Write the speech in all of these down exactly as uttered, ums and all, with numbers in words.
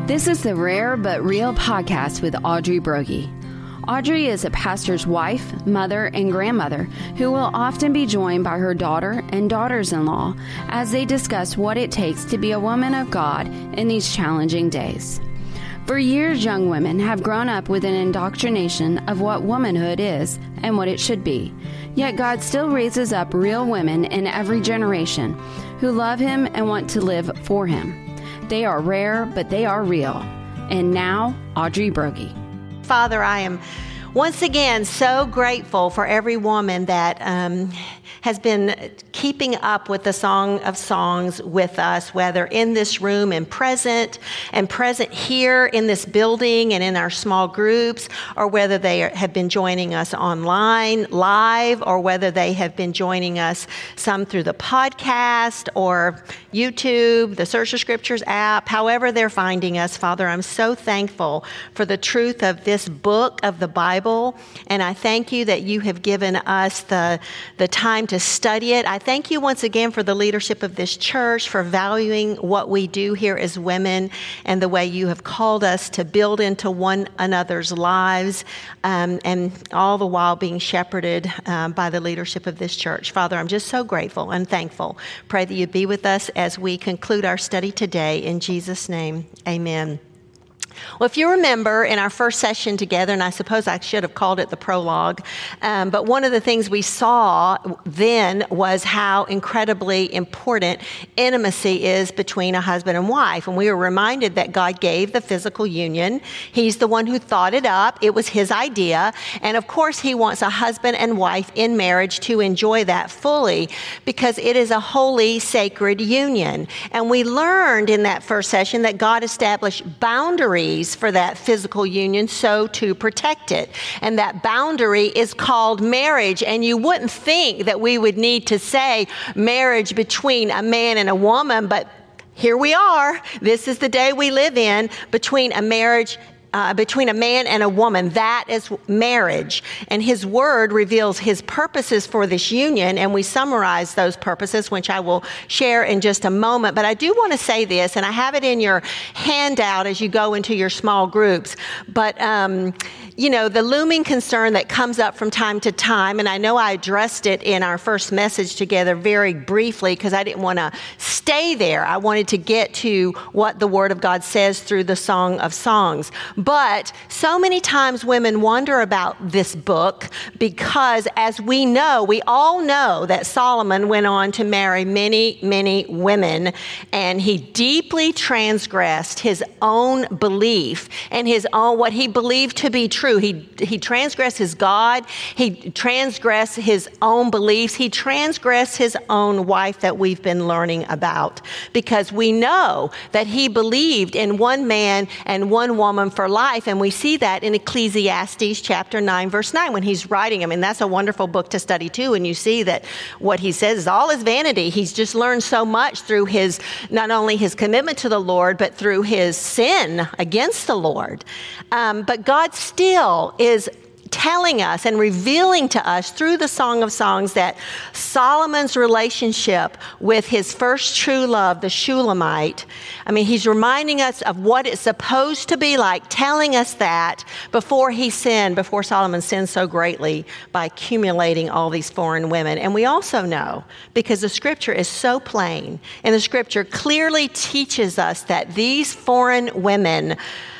This is the Rare But Real podcast with Audrey Broggie. Audrey is a pastor's wife, mother, and grandmother who will often be joined by her daughter and daughters-in-law as they discuss what it takes to be a woman of God in these challenging days. For years, young women have grown up with an indoctrination of what womanhood is and what it should be. Yet God still raises up real women in every generation who love Him and want to live for Him. They are rare, but they are real. And now, Audrey Broggie. Father, I am once again so grateful for every woman that um, has been keeping up with the Song of Songs with us, whether in this room and present, and present here in this building and in our small groups, or whether they are, have been joining us online, live, or whether they have been joining us some through the podcast or YouTube, the Search the Scriptures app, however they're finding us. Father, I'm so thankful for the truth of this book of the Bible, and I thank you that you have given us the, the time to study it. I thank you once again for the leadership of this church, for valuing what we do here as women and the way you have called us to build into one another's lives, um, and all the while being shepherded um, by the leadership of this church. Father, I'm just so grateful and thankful. Pray that you be with us as we conclude our study today. In Jesus' name, amen. Well, if you remember in our first session together, and I suppose I should have called it the prologue, um, but one of the things we saw then was how incredibly important intimacy is between a husband and wife. And we were reminded that God gave the physical union. He's the one who thought it up. It was His idea. And of course, He wants a husband and wife in marriage to enjoy that fully because it is a holy, sacred union. And we learned in that first session that God established boundaries for that physical union, so to protect it. And that boundary is called marriage. And you wouldn't think that we would need to say marriage between a man and a woman, but here we are. This is the day we live in, between a marriage Uh, between a man and a woman. That is marriage. And His Word reveals His purposes for this union, and we summarize those purposes, which I will share in just a moment. But I do want to say this, and I have it in your handout as you go into your small groups. But, um, you know, the looming concern that comes up from time to time, and I know I addressed it in our first message together very briefly because I didn't want to stay there. I wanted to get to what the Word of God says through the Song of Songs. But so many times women wonder about this book because, as we know, we all know that Solomon went on to marry many, many women, and he deeply transgressed his own belief and his own, what he believed to be true. He, he transgressed his God. He transgressed his own beliefs. He transgressed his own wife that we've been learning about, because we know that he believed in one man and one woman for life. And we see that in Ecclesiastes chapter nine, verse nine, when he's writing. I mean, that's a wonderful book to study too. And you see that what he says is all his vanity. He's just learned so much through his, not only his commitment to the Lord, but through his sin against the Lord. Um, but God still is telling us and revealing to us through the Song of Songs that Solomon's relationship with his first true love, the Shulamite, I mean, he's reminding us of what it's supposed to be like, telling us that before he sinned, before Solomon sinned so greatly by accumulating all these foreign women. And we also know, because the Scripture is so plain, and the Scripture clearly teaches us that these foreign women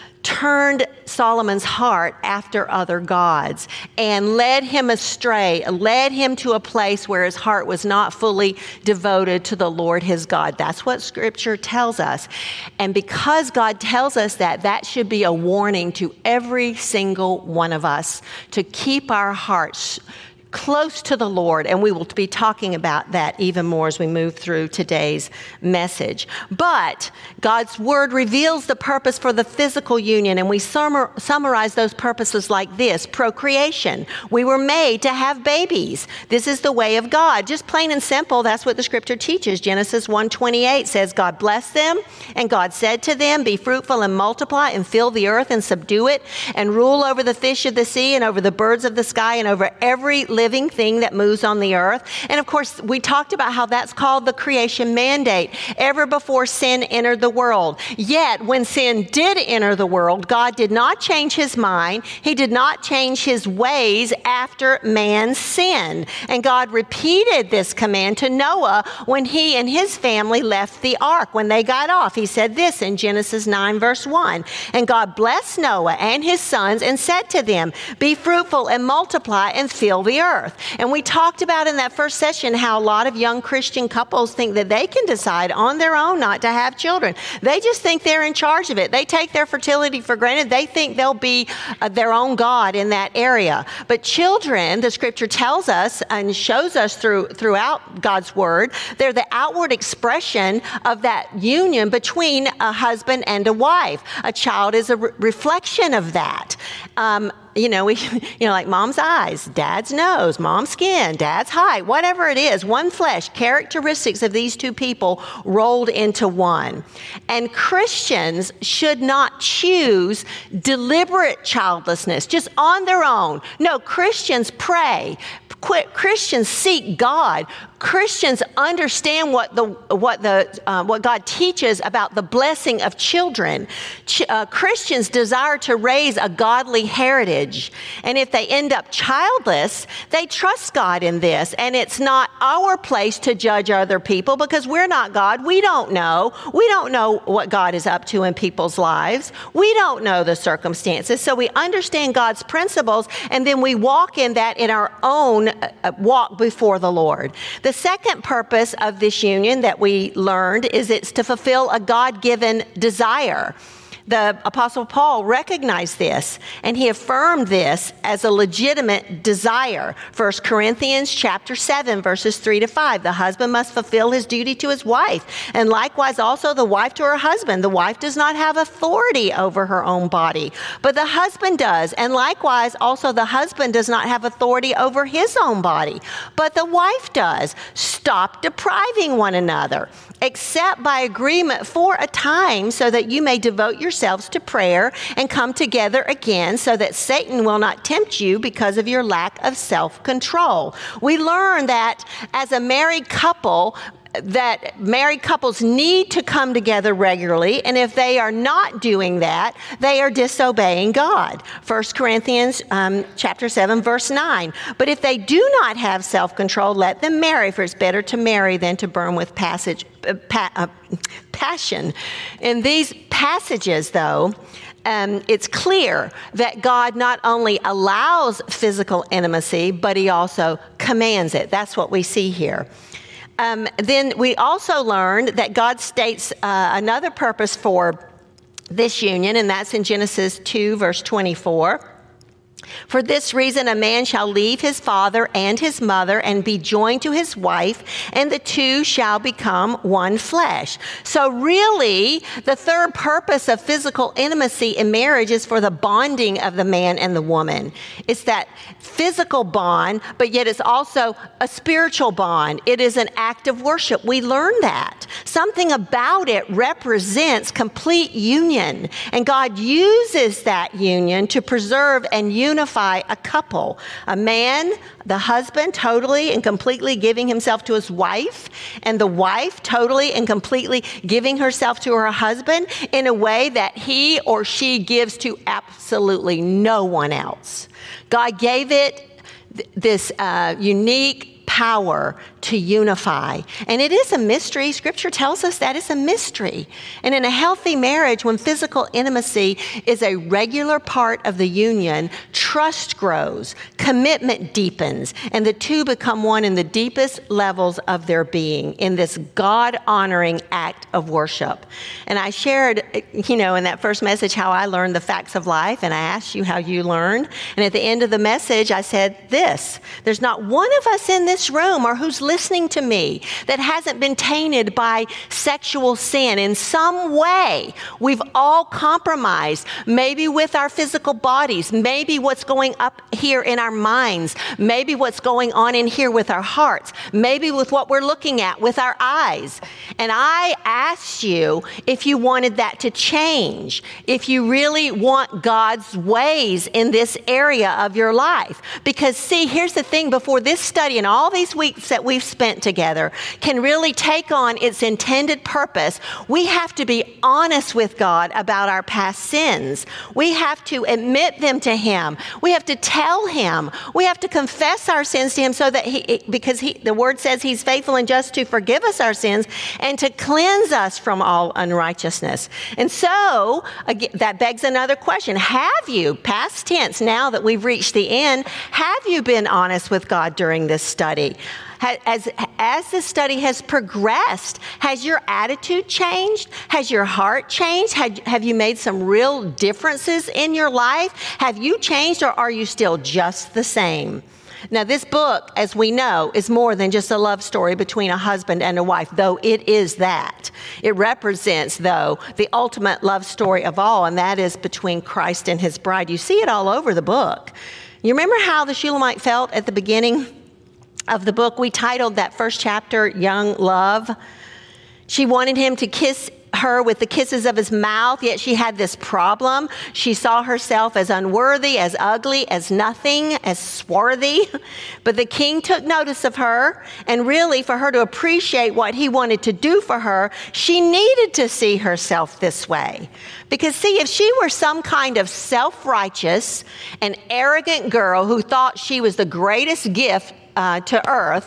turned Solomon's heart after other gods and led him astray, led him to a place where his heart was not fully devoted to the Lord his God. That's what Scripture tells us. And because God tells us that, that should be a warning to every single one of us to keep our hearts close to the Lord, and we will be talking about that even more as we move through today's message. But God's Word reveals the purpose for the physical union, and we summa- summarize those purposes like this: procreation. We were made to have babies. This is the way of God. Just plain and simple, that's what the Scripture teaches. Genesis one twenty-eight says, God blessed them, and God said to them, be fruitful and multiply and fill the earth and subdue it, and rule over the fish of the sea and over the birds of the sky and over every living living thing that moves on the earth. And of course, we talked about how that's called the creation mandate, ever before sin entered the world. Yet, when sin did enter the world, God did not change his mind. He did not change his ways after man sinned. And God repeated this command to Noah when he and his family left the ark. When they got off, he said this in Genesis nine, verse one. And God blessed Noah and his sons and said to them, be fruitful and multiply and fill the earth. And we talked about in that first session how a lot of young Christian couples think that they can decide on their own not to have children. They just think they're in charge of it. They take their fertility for granted. They think they'll be uh, their own God in that area. But children, the scripture tells us and shows us through throughout God's word, they're the outward expression of that union between a husband and a wife. A child is a re- reflection of that. Um, You know, we, you know, like mom's eyes, dad's nose, mom's skin, dad's height, whatever it is, one flesh, characteristics of these two people rolled into one. And Christians should not choose deliberate childlessness just on their own. No, Christians pray. Christians seek God. Christians understand what the what the uh, what God teaches about the blessing of children. Ch- uh, Christians desire to raise a godly heritage, and if they end up childless, they trust God in this. And it's not our place to judge other people because we're not God. We don't know. We don't know what God is up to in people's lives. We don't know the circumstances. So we understand God's principles, and then we walk in that in our own uh, walk before the Lord. The second purpose of this union that we learned is it's to fulfill a God-given desire. The Apostle Paul recognized this, and he affirmed this as a legitimate desire. First Corinthians chapter seven, verses three to five. The husband must fulfill his duty to his wife, and likewise also the wife to her husband. The wife does not have authority over her own body, but the husband does. And likewise also the husband does not have authority over his own body, but the wife does. Stop depriving one another, except by agreement for a time, so that you may devote yourselves to prayer and come together again, so that Satan will not tempt you because of your lack of self-control. We learn that as a married couple, that married couples need to come together regularly, and if they are not doing that, they are disobeying God. First Corinthians um, chapter seven, verse nine. But if they do not have self-control, let them marry, for it's better to marry than to burn with passage, uh, pa- uh, passion. In these passages, though, Um, it's clear that God not only allows physical intimacy, but he also commands it. That's what we see here. Um, then we also learned that God states uh, another purpose for this union, and that's in Genesis two, verse twenty-four. For this reason, a man shall leave his father and his mother and be joined to his wife, and the two shall become one flesh. So really, the third purpose of physical intimacy in marriage is for the bonding of the man and the woman. It's that physical bond, but yet it's also a spiritual bond. It is an act of worship. We learn that. Something about it represents complete union, and God uses that union to preserve and unify Unify a couple, a man, the husband, totally and completely giving himself to his wife, and the wife totally and completely giving herself to her husband in a way that he or she gives to absolutely no one else. God gave it th- this uh, unique power to unify. And it is a mystery. Scripture tells us that it's a mystery. And in a healthy marriage, when physical intimacy is a regular part of the union, trust grows, commitment deepens, and the two become one in the deepest levels of their being in this God-honoring act of worship. And I shared, you know, in that first message how I learned the facts of life, and I asked you how you learned. And at the end of the message, I said this: there's not one of us in this this room or who's listening to me that hasn't been tainted by sexual sin in some way. We've all compromised, maybe with our physical bodies, maybe what's going up here in our minds, maybe what's going on in here with our hearts, maybe with what we're looking at with our eyes. And I asked you if you wanted that to change, if you really want God's ways in this area of your life. Because see, here's the thing, before this study and all these weeks that we've spent together can really take on its intended purpose, we have to be honest with God about our past sins. We have to admit them to Him. We have to tell Him. We have to confess our sins to Him so that He, because he, the Word says He's faithful and just to forgive us our sins and to cleanse us from all unrighteousness. And so again, that begs another question. Have you, past tense, now that we've reached the end, have you been honest with God during this study? As, as this study has progressed, has your attitude changed? Has your heart changed? Have, have you made some real differences in your life? Have you changed, or are you still just the same? Now, this book, as we know, is more than just a love story between a husband and a wife, though it is that. It represents, though, the ultimate love story of all, and that is between Christ and His bride. You see it all over the book. You remember how the Shulamite felt at the beginning of the book? We titled that first chapter, Young Love. She wanted him to kiss her with the kisses of his mouth, yet she had this problem. She saw herself as unworthy, as ugly, as nothing, as swarthy. But the king took notice of her, and really for her to appreciate what he wanted to do for her, she needed to see herself this way. Because see, if she were some kind of self-righteous and arrogant girl who thought she was the greatest gift Uh, to earth,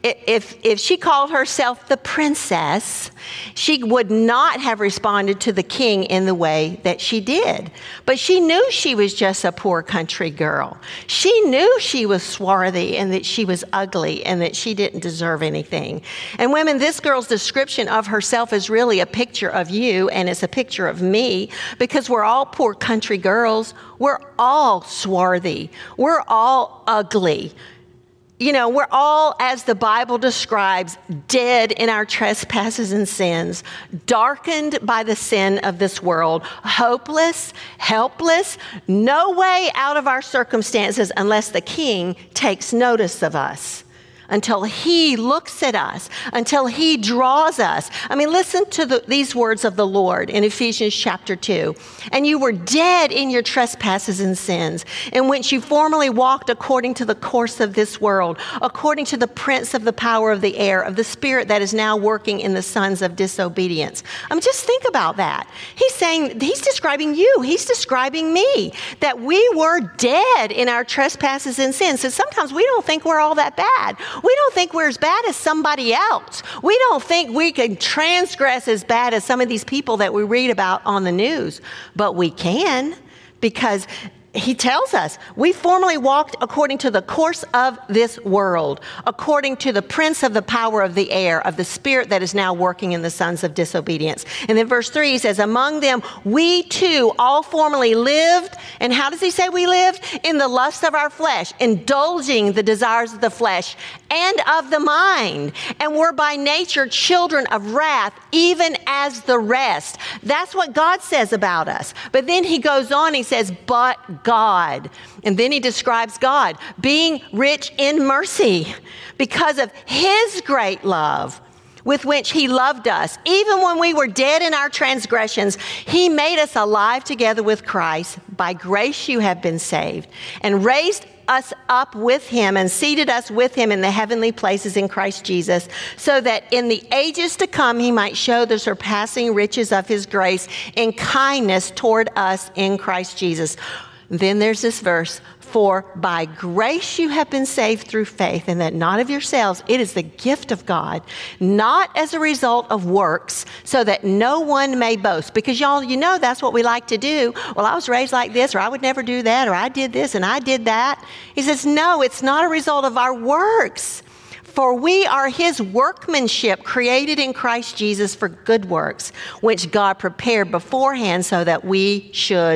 if if she called herself the princess, she would not have responded to the king in the way that she did. But she knew she was just a poor country girl. She knew she was swarthy and that she was ugly and that she didn't deserve anything. And women, this girl's description of herself is really a picture of you, and it's a picture of me, because we're all poor country girls. We're all swarthy. We're all ugly. You know, we're all, as the Bible describes, dead in our trespasses and sins, darkened by the sin of this world, hopeless, helpless, no way out of our circumstances unless the King takes notice of us, until He looks at us, until He draws us. I mean, listen to the, these words of the Lord in Ephesians chapter two. And you were dead in your trespasses and sins, in which you formerly walked according to the course of this world, according to the prince of the power of the air, of the spirit that is now working in the sons of disobedience. I mean, just think about that. He's saying, He's describing you. He's describing me, that we were dead in our trespasses and sins. So sometimes we don't think we're all that bad. We don't think we're as bad as somebody else. We don't think we can transgress as bad as some of these people that we read about on the news. But we can, because He tells us, we formerly walked according to the course of this world, according to the prince of the power of the air, of the spirit that is now working in the sons of disobedience. And then verse three says, among them, we too all formerly lived. And how does he say we lived? In the lust of our flesh, indulging the desires of the flesh and of the mind, and were by nature children of wrath, even as the rest. That's what God says about us. But then he goes on, he says, but God. And then he describes God being rich in mercy because of His great love with which He loved us. Even when we were dead in our transgressions, He made us alive together with Christ. By grace you have been saved, and raised us up with Him and seated us with Him in the heavenly places in Christ Jesus, so that in the ages to come He might show the surpassing riches of His grace in kindness toward us in Christ Jesus. Then there's this verse, for by grace you have been saved through faith, and that not of yourselves, it is the gift of God, not as a result of works, so that no one may boast. Because y'all, you know, that's what we like to do. Well, I was raised like this, or I would never do that, or I did this and I did that. He says, no, it's not a result of our works. For we are His workmanship, created in Christ Jesus for good works, which God prepared beforehand so that we should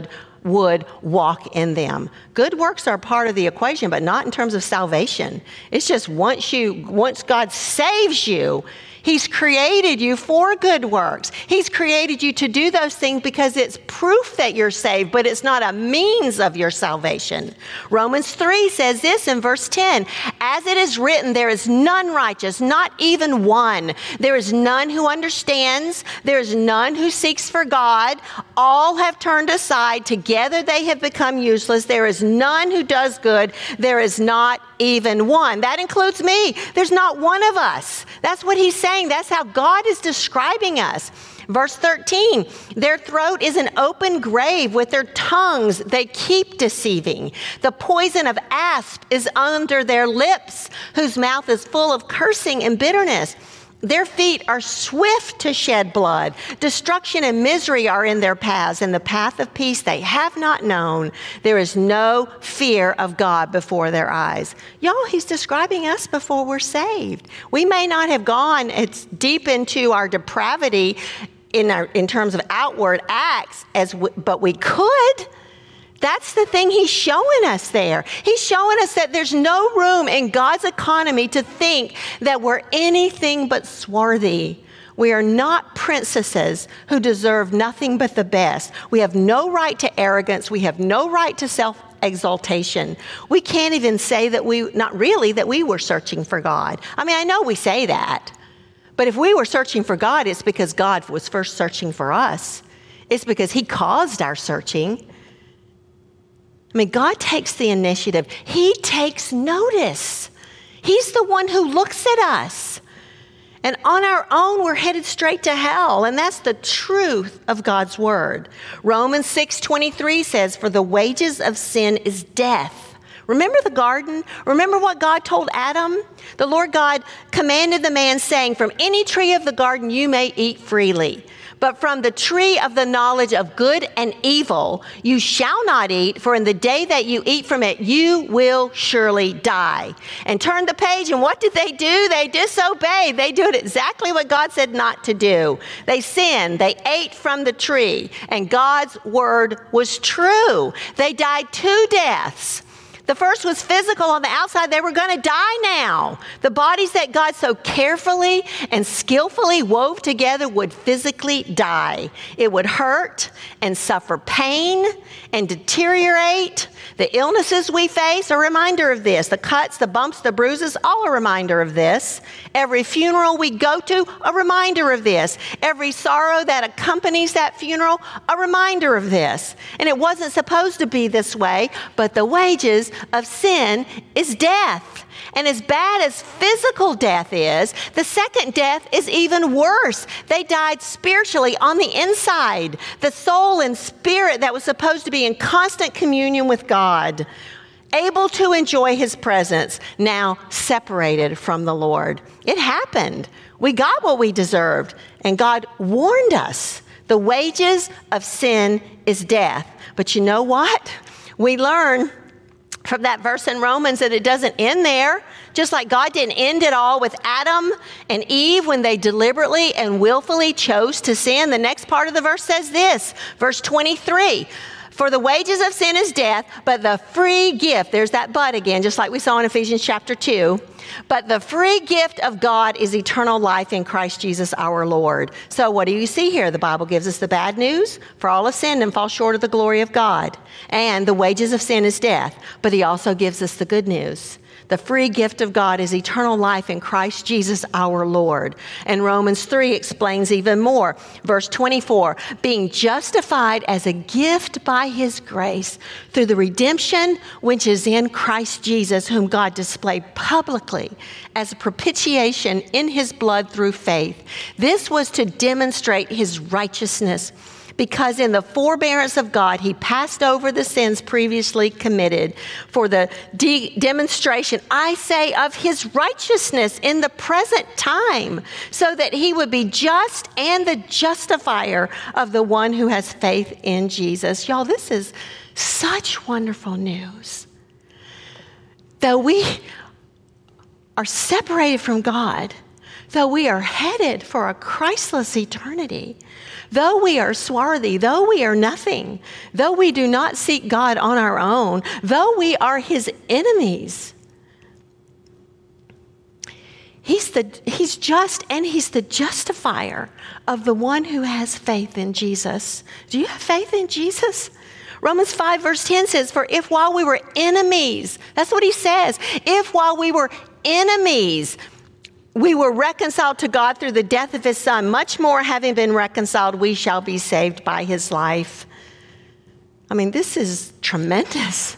would walk in them. Good works are part of the equation, but not in terms of salvation. It's just once you, once God saves you, He's created you for good works. He's created you to do those things because it's proof that you're saved, but it's not a means of your salvation. Romans three says this in verse ten, as it is written, there is none righteous, not even one. There is none who understands. There is none who seeks for God. All have turned aside. Together they have become useless. There is none who does good. There is not even one. That includes me. There's not one of us. That's what he's saying. That's how God is describing us. Verse thirteen, their throat is an open grave. With their tongues they keep deceiving. The poison of asp is under their lips, whose mouth is full of cursing and bitterness. Their feet are swift to shed blood. Destruction and misery are in their paths, and the path of peace they have not known. There is no fear of God before their eyes. Y'all, he's describing us before we're saved. We may not have gone it's deep into our depravity in our in terms of outward acts, as we, but we could. That's the thing he's showing us there. He's showing us that there's no room in God's economy to think that we're anything but swarthy. We are not princesses who deserve nothing but the best. We have no right to arrogance. We have no right to self-exaltation. We can't even say that we, not really, that we were searching for God. I mean, I know we say that, but if we were searching for God, it's because God was first searching for us. It's because he caused our searching. I mean, God takes the initiative. He takes notice. He's the one who looks at us. And on our own, we're headed straight to hell. And that's the truth of God's word. Romans six twenty-three says, for the wages of sin is death. Remember the garden? Remember what God told Adam? The Lord God commanded the man, saying, from any tree of the garden you may eat freely. But from the tree of the knowledge of good and evil you shall not eat, for in the day that you eat from it, you will surely die. And turn the page, and what did they do? They disobeyed. They did exactly what God said not to do. They sinned. They ate from the tree, and God's word was true. They died two deaths. The first was physical on the outside. They were going to die now. The bodies that God so carefully and skillfully wove together would physically die. It would hurt and suffer pain and deteriorate. The illnesses we face are a reminder of this. The cuts, the bumps, the bruises, all a reminder of this. Every funeral we go to, a reminder of this. Every sorrow that accompanies that funeral, a reminder of this. And it wasn't supposed to be this way, but the wages of sin is death. And as bad as physical death is, the second death is even worse. They died spiritually on the inside. The soul and spirit that was supposed to be in constant communion with God, able to enjoy his presence, now separated from the Lord. It happened. We got what we deserved, and God warned us. The wages of sin is death. But you know what? We learn from that verse in Romans that it doesn't end there. Just like God didn't end it all with Adam and Eve when they deliberately and willfully chose to sin. The next part of the verse says this, verse twenty-three. For the wages of sin is death, but the free gift, there's that but again, just like we saw in Ephesians chapter two. But the free gift of God is eternal life in Christ Jesus our Lord. So what do you see here? The Bible gives us the bad news. For all have sinned and fall short of the glory of God. And the wages of sin is death. But he also gives us the good news. The free gift of God is eternal life in Christ Jesus our Lord. And Romans three explains even more. Verse twenty-four, being justified as a gift by his grace through the redemption which is in Christ Jesus, whom God displayed publicly as a propitiation in his blood through faith. This was to demonstrate his righteousness, because in the forbearance of God, he passed over the sins previously committed for the de- demonstration, I say, of his righteousness in the present time, so that he would be just and the justifier of the one who has faith in Jesus. Y'all, this is such wonderful news. Though we are separated from God, though we are headed for a Christless eternity, Though we are swarthy, though we are nothing, though we do not seek God on our own, though we are his enemies, he's the he's just and he's the justifier of the one who has faith in Jesus. Do you have faith in Jesus? Romans five verse ten says, for if while we were enemies, that's what he says, if while we were enemies, we were reconciled to God through the death of his son, much more having been reconciled, we shall be saved by his life. I mean, this is tremendous.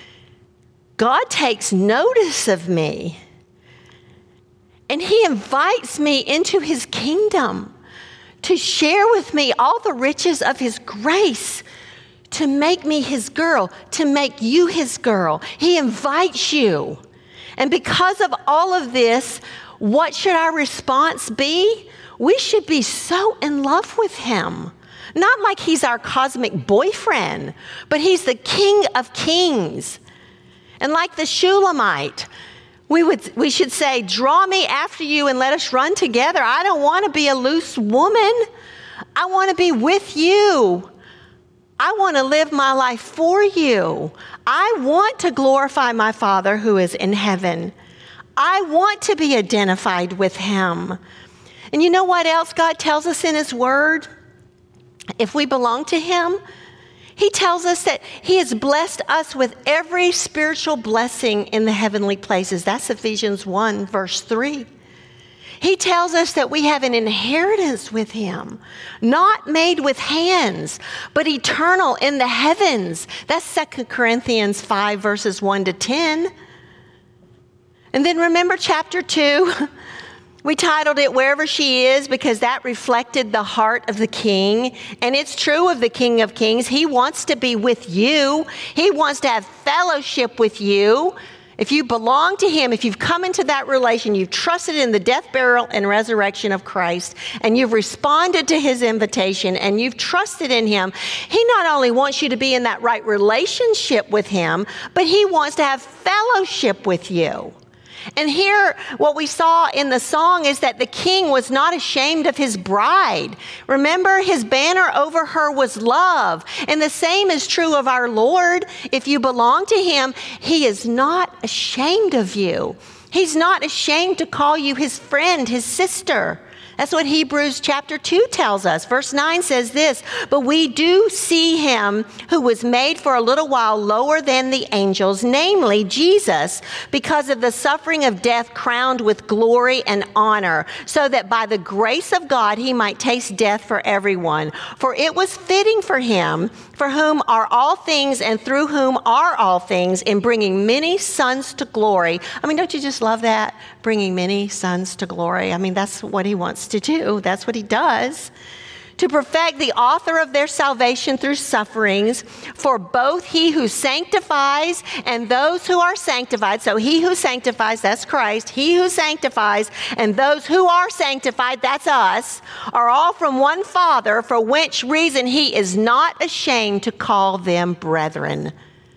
God takes notice of me, and he invites me into his kingdom to share with me all the riches of his grace, to make me his girl, to make you his girl. He invites you. And because of all of this, what should our response be? We should be so in love with him. Not like he's our cosmic boyfriend, but he's the King of Kings. And like the Shulamite, we would we should say, draw me after you and let us run together. I don't want to be a loose woman. I want to be with you. I want to live my life for you. I want to glorify my Father who is in heaven. I want to be identified with him. And you know what else God tells us in his word? If we belong to him, he tells us that he has blessed us with every spiritual blessing in the heavenly places. That's Ephesians one, verse three. He tells us that we have an inheritance with him, not made with hands, but eternal in the heavens. That's Second Corinthians five, verses one to ten. And then remember chapter two, we titled it Wherever She Is, because that reflected the heart of the King. And it's true of the King of Kings. He wants to be with you. He wants to have fellowship with you. If you belong to him, if you've come into that relation, you've trusted in the death, burial, and resurrection of Christ, and you've responded to his invitation, and you've trusted in him, he not only wants you to be in that right relationship with him, but he wants to have fellowship with you. And here, what we saw in the song is that the king was not ashamed of his bride. Remember, his banner over her was love. And the same is true of our Lord. If you belong to him, he is not ashamed of you. He's not ashamed to call you his friend, his sister. That's what Hebrews chapter two tells us. Verse nine says this, but we do see him who was made for a little while lower than the angels, namely Jesus, because of the suffering of death, crowned with glory and honor, so that by the grace of God he might taste death for everyone. For it was fitting for him, for whom are all things and through whom are all things, in bringing many sons to glory. I mean, don't you just love that? Bringing many sons to glory. I mean, that's what he wants to do. That's what he does. To perfect the author of their salvation through sufferings, for both he who sanctifies and those who are sanctified. So he who sanctifies, that's Christ. He who sanctifies and those who are sanctified, that's us, are all from one Father, for which reason he is not ashamed to call them brethren,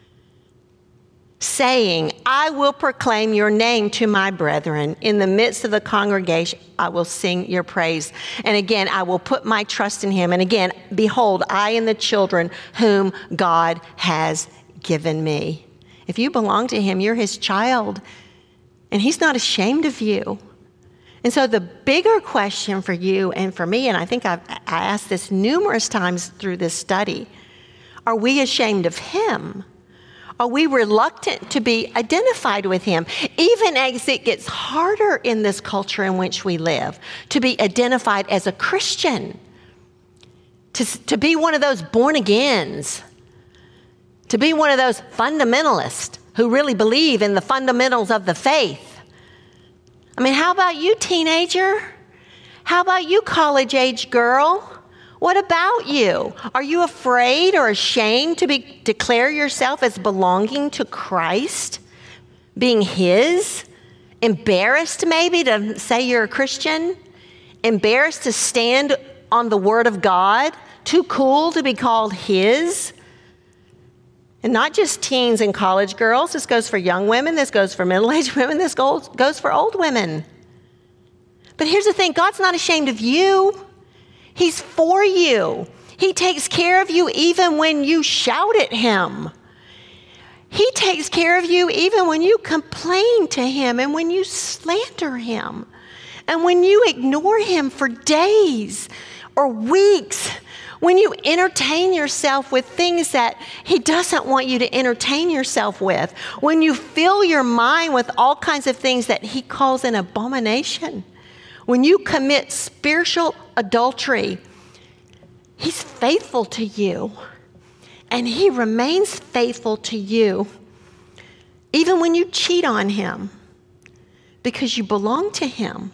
saying, I will proclaim your name to my brethren. In the midst of the congregation, I will sing your praise. And again, I will put my trust in him. And again, behold, I and the children whom God has given me. If you belong to him, you're his child. And he's not ashamed of you. And so the bigger question for you and for me, and I think I've I asked this numerous times through this study, are we ashamed of him? Are we reluctant to be identified with him? Even as it gets harder in this culture in which we live, to be identified as a Christian, to, to be one of those born agains, to be one of those fundamentalists who really believe in the fundamentals of the faith. I mean, how about you, teenager? How about you, college-age girl? What about you? Are you afraid or ashamed to be, declare yourself as belonging to Christ, being his? Embarrassed maybe to say you're a Christian? Embarrassed to stand on the word of God? Too cool to be called his? And not just teens and college girls. This goes for young women. This goes for middle-aged women. This goes, goes for old women. But here's the thing. God's not ashamed of you. He's for you. He takes care of you even when you shout at him. He takes care of you even when you complain to him and when you slander him and when you ignore him for days or weeks, when you entertain yourself with things that he doesn't want you to entertain yourself with, when you fill your mind with all kinds of things that he calls an abomination, when you commit spiritual adultery, he's faithful to you. And he remains faithful to you even when you cheat on him because you belong to him.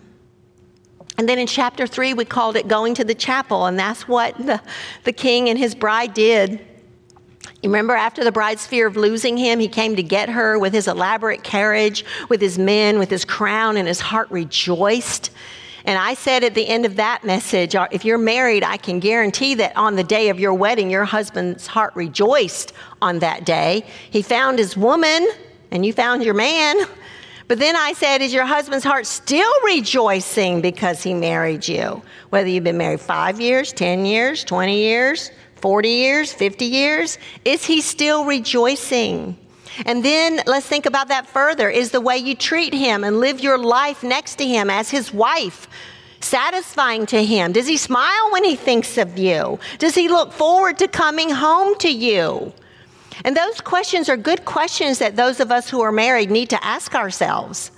And then in chapter three, we called it going to the chapel, and that's what the, the king and his bride did. You remember after the bride's fear of losing him, he came to get her with his elaborate carriage, with his men, with his crown, and his heart rejoiced. And I said at the end of that message, if you're married, I can guarantee that on the day of your wedding, your husband's heart rejoiced on that day. He found his woman, and you found your man. But then I said, is your husband's heart still rejoicing because he married you? Whether you've been married five years, ten years, twenty years, forty years, fifty years, is he still rejoicing? And then let's think about that further. Is the way you treat him and live your life next to him as his wife satisfying to him? Does he smile when he thinks of you? Does he look forward to coming home to you? And those questions are good questions that those of us who are married need to ask ourselves.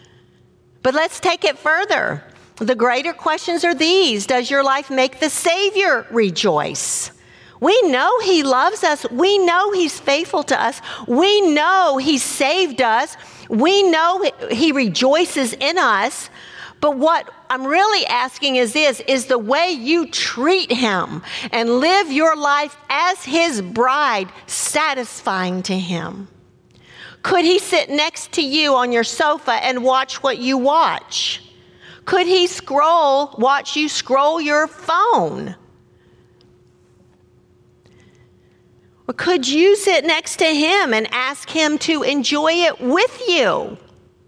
But let's take it further. The greater questions are these. Does your life make the Savior rejoice? We know he loves us. We know he's faithful to us. We know he saved us. We know he rejoices in us. But what I'm really asking is this, is the way you treat him and live your life as his bride satisfying to him? Could he sit next to you on your sofa and watch what you watch? Could he scroll, watch you scroll your phone? Or could you sit next to him and ask him to enjoy it with you?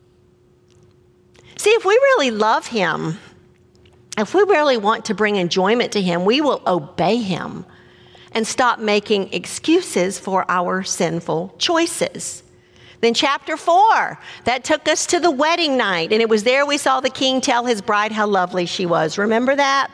See, if we really love him, if we really want to bring enjoyment to him, we will obey him and stop making excuses for our sinful choices. Then chapter four, that took us to the wedding night, and it was there we saw the king tell his bride how lovely she was. Remember that?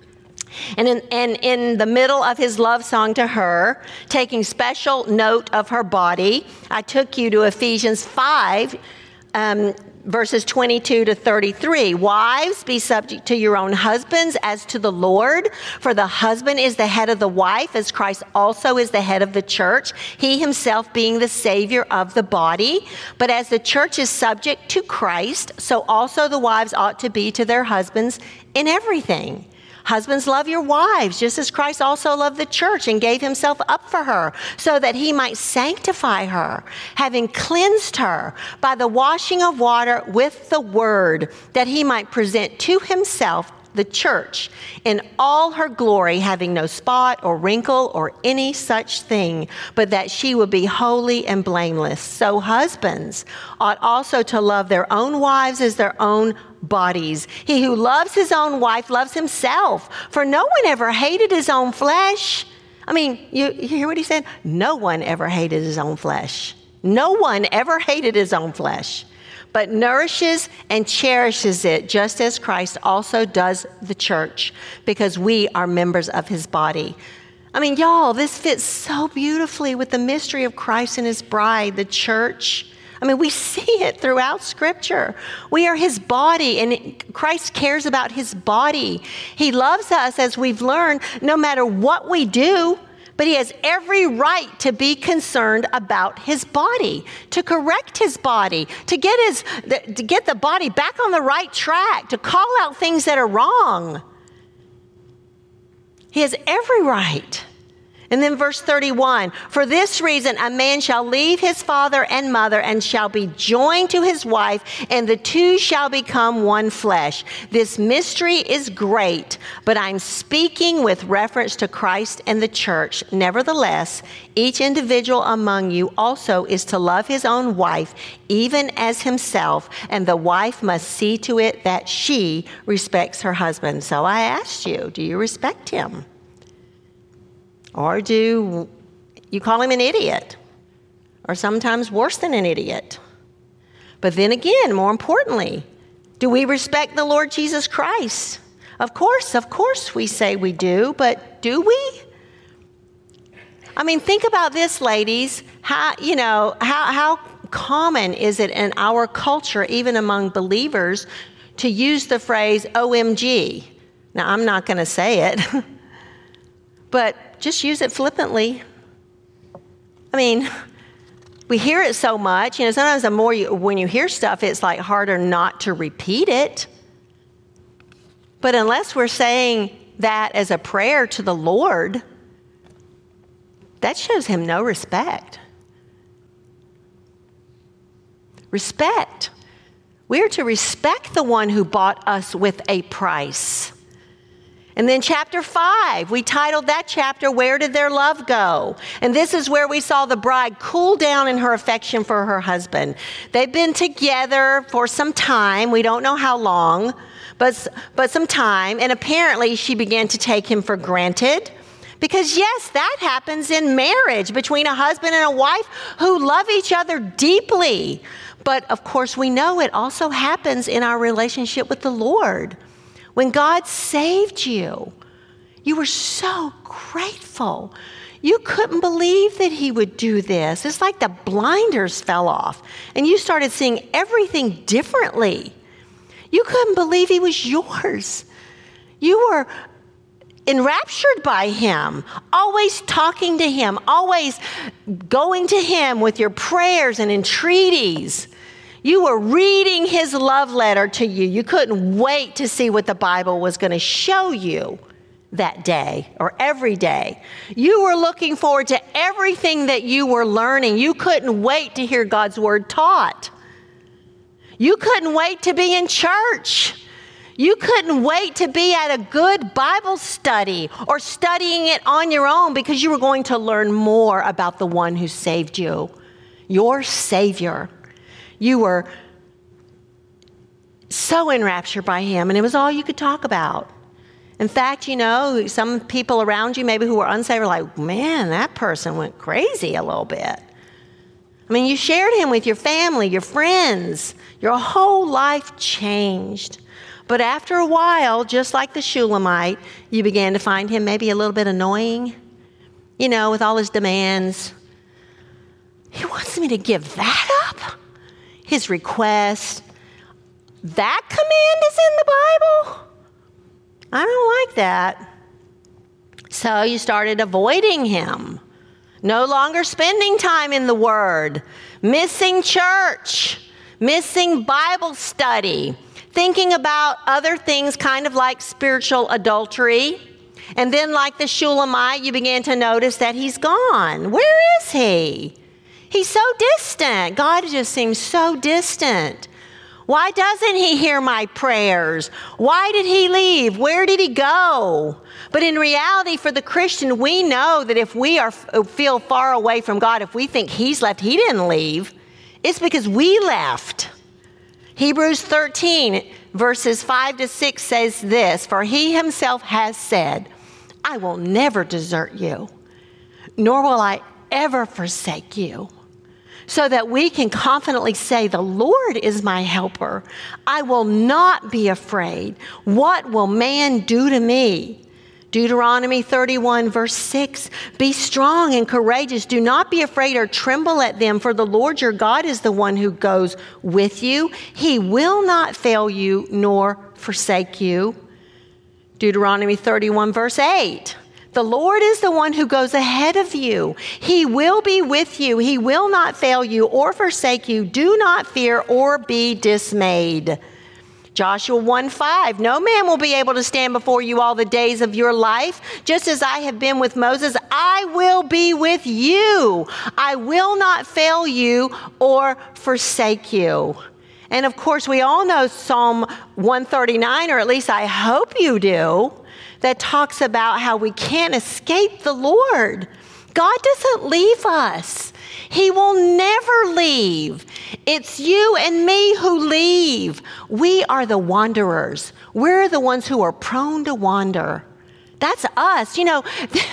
And in, and in the middle of his love song to her, taking special note of her body, I took you to Ephesians five, um, verses twenty-two to thirty-three. Wives, be subject to your own husbands as to the Lord. For the husband is the head of the wife, as Christ also is the head of the church, he himself being the Savior of the body. But as the church is subject to Christ, so also the wives ought to be to their husbands in everything. Husbands, love your wives, just as Christ also loved the church and gave himself up for her, so that he might sanctify her, having cleansed her by the washing of water with the word, that he might present to himself the church in all her glory, having no spot or wrinkle or any such thing, but that she would be holy and blameless. So husbands ought also to love their own wives as their own bodies. He who loves his own wife loves himself, for no one ever hated his own flesh. I mean, you, you hear what he said? No one ever hated his own flesh. No one ever hated his own flesh, but nourishes and cherishes it, just as Christ also does the church, because we are members of his body. I mean, y'all, this fits so beautifully with the mystery of Christ and his bride, the church. I mean, we see it throughout Scripture. We are his body, and Christ cares about his body. He loves us, as we've learned, no matter what we do, but he has every right to be concerned about his body, to correct his body, to get his, to get the body back on the right track, to call out things that are wrong. He has every right. And then verse thirty-one, for this reason a man shall leave his father and mother and shall be joined to his wife, and the two shall become one flesh. This mystery is great, but I'm speaking with reference to Christ and the church. Nevertheless, each individual among you also is to love his own wife, even as himself, and the wife must see to it that she respects her husband. So I asked you, do you respect him? Or do you call him an idiot? Or sometimes worse than an idiot? But then again, more importantly, do we respect the Lord Jesus Christ? Of course, of course we say we do, but do we? I mean, think about this, ladies. How, you know, how, how common is it in our culture, even among believers, to use the phrase O M G? Now, I'm not going to say it, but just use it flippantly. I mean, we hear it so much. You know, sometimes the more you, when you hear stuff, it's like harder not to repeat it. But unless we're saying that as a prayer to the Lord, that shows him no respect. Respect. We are to respect the one who bought us with a price. And then chapter five, we titled that chapter, Where Did Their Love Go? And this is where we saw the bride cool down in her affection for her husband. They've been together for some time. We don't know how long, but, but some time. And apparently she began to take him for granted. Because yes, that happens in marriage between a husband and a wife who love each other deeply. But of course, we know it also happens in our relationship with the Lord. When God saved you, you were so grateful. You couldn't believe that he would do this. It's like the blinders fell off and you started seeing everything differently. You couldn't believe he was yours. You were enraptured by him, always talking to him, always going to him with your prayers and entreaties. You were reading his love letter to you. You couldn't wait to see what the Bible was going to show you that day or every day. You were looking forward to everything that you were learning. You couldn't wait to hear God's word taught. You couldn't wait to be in church. You couldn't wait to be at a good Bible study or studying it on your own because you were going to learn more about the one who saved you, your Savior. You were so enraptured by him, and it was all you could talk about. In fact, you know, some people around you, maybe who were unsaved, were like, man, that person went crazy a little bit. I mean, you shared him with your family, your friends. Your whole life changed. But after a while, just like the Shulamite, you began to find him maybe a little bit annoying, you know, with all his demands. He wants me to give that up? His request, that command is in the Bible? I don't like that. So you started avoiding him, no longer spending time in the Word, missing church, missing Bible study, thinking about other things kind of like spiritual adultery. And then like the Shulamite, you began to notice that he's gone. Where is he? He's so distant. God just seems so distant. Why doesn't he hear my prayers? Why did he leave? Where did he go? But in reality, for the Christian, we know that if we are feel far away from God, if we think he's left, he didn't leave. It's because we left. Hebrews thirteen, verses five to six says this, for he himself has said, I will never desert you, nor will I ever forsake you. So that we can confidently say, the Lord is my helper. I will not be afraid. What will man do to me? Deuteronomy thirty-one, verse six, be strong and courageous. Do not be afraid or tremble at them, for the Lord your God is the one who goes with you. He will not fail you nor forsake you. Deuteronomy thirty-one, verse eight, the Lord is the one who goes ahead of you. He will be with you. He will not fail you or forsake you. Do not fear or be dismayed. Joshua one five, no man will be able to stand before you all the days of your life. Just as I have been with Moses, I will be with you. I will not fail you or forsake you. And of course, we all know Psalm one thirty-nine, or at least I hope you do, that talks about how we can't escape the Lord. God doesn't leave us. He will never leave. It's you and me who leave. We are the wanderers. We're the ones who are prone to wander. That's us. You know,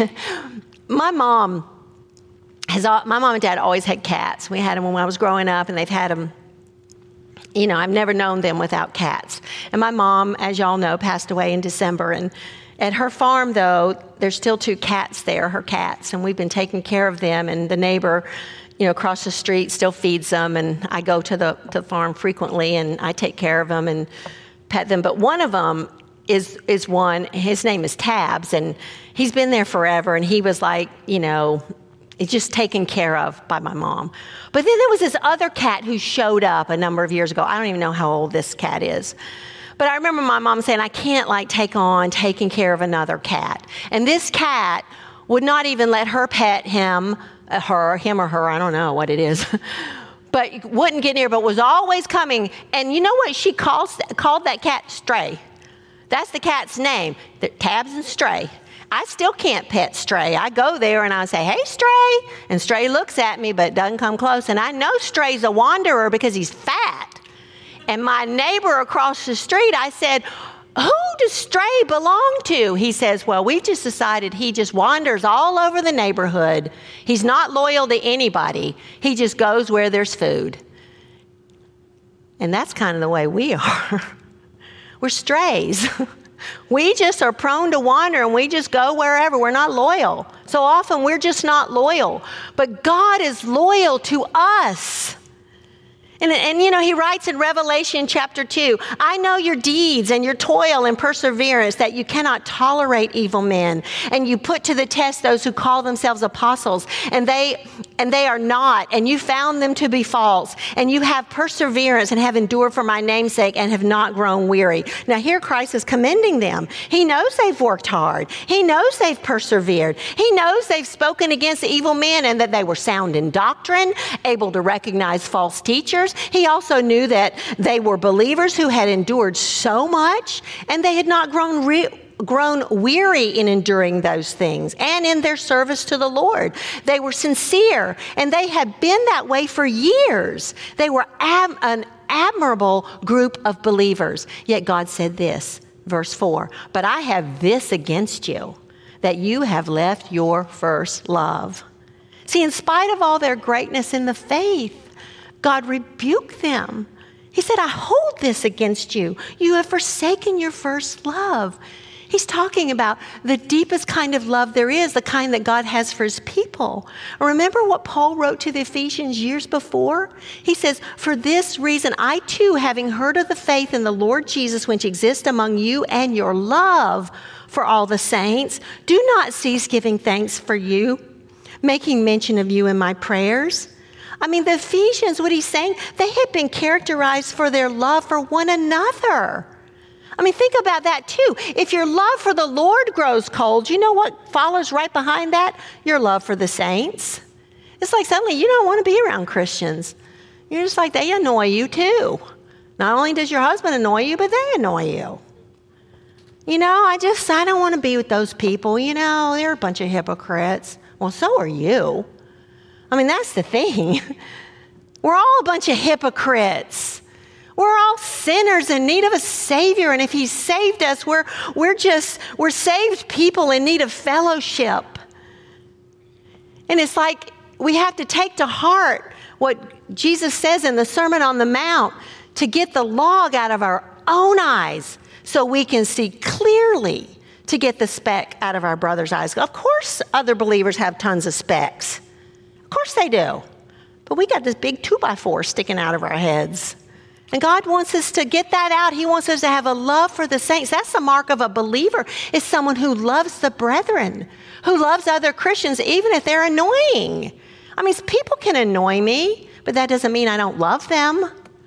my mom has, my mom and dad always had cats. We had them when I was growing up, and they've had them. You know, I've never known them without cats. And my mom, as y'all know, passed away in December. And at her farm, though, there's still two cats there, her cats, and we've been taking care of them. And the neighbor, you know, across the street still feeds them. And I go to the, to the farm frequently, and I take care of them and pet them. But one of them is is one, his name is Tabs, and he's been there forever. And he was like, you know, it's just taken care of by my mom. But then there was this other cat who showed up a number of years ago. I don't even know how old this cat is. But I remember my mom saying, I can't like take on taking care of another cat. And this cat would not even let her pet him, uh, her, him or her, I don't know what it is. But wouldn't get near, but was always coming. And you know what she calls, called that cat? Stray. That's the cat's name, the Tabs and Stray. I still can't pet Stray. I go there and I say, hey, Stray. And Stray looks at me but doesn't come close. And I know Stray's a wanderer because he's fat. And my neighbor across the street, I said, who does Stray belong to? He says, well, we just decided he just wanders all over the neighborhood. He's not loyal to anybody. He just goes where there's food. And that's kind of the way we are. We're strays. We just are prone to wander, and we just go wherever. We're not loyal. So often we're just not loyal. But God is loyal to us. And, and, you know, he writes in Revelation chapter two, I know your deeds and your toil and perseverance, that you cannot tolerate evil men. And you put to the test those who call themselves apostles, and they and they are not. And you found them to be false. And you have perseverance and have endured for my name's sake and have not grown weary. Now here Christ is commending them. He knows they've worked hard. He knows they've persevered. He knows they've spoken against the evil men, and that they were sound in doctrine, able to recognize false teachers. He also knew that they were believers who had endured so much, and they had not grown re- grown weary in enduring those things and in their service to the Lord. They were sincere, and they had been that way for years. They were ab- an admirable group of believers. Yet God said this, verse four, but I have this against you, that you have left your first love. See, in spite of all their greatness in the faith, God rebuked them. He said, I hold this against you. You have forsaken your first love. He's talking about the deepest kind of love there is, the kind that God has for his people. Remember what Paul wrote to the Ephesians years before? He says, for this reason, I too, having heard of the faith in the Lord Jesus, which exists among you, and your love for all the saints, do not cease giving thanks for you, making mention of you in my prayers. I mean, the Ephesians, what he's saying, they had been characterized for their love for one another. I mean, think about that too. If your love for the Lord grows cold, you know what follows right behind that? Your love for the saints. It's like suddenly you don't want to be around Christians. You're just like, they annoy you too. Not only does your husband annoy you, but they annoy you. You know, I just, I don't want to be with those people. You know, they're a bunch of hypocrites. Well, so are you. I mean, that's the thing. We're all a bunch of hypocrites. We're all sinners in need of a Savior. And if he saved us, we're, we're just, we're saved people in need of fellowship. And it's like we have to take to heart what Jesus says in the Sermon on the Mount, to get the log out of our own eyes so we can see clearly, to get the speck out of our brother's eyes. Of course, other believers have tons of specks. Of course they do. But we got this big two by four sticking out of our heads. And God wants us to get that out. He wants us to have a love for the saints. That's the mark of a believer, is someone who loves the brethren, who loves other Christians, even if they're annoying. I mean, people can annoy me, but that doesn't mean I don't love them.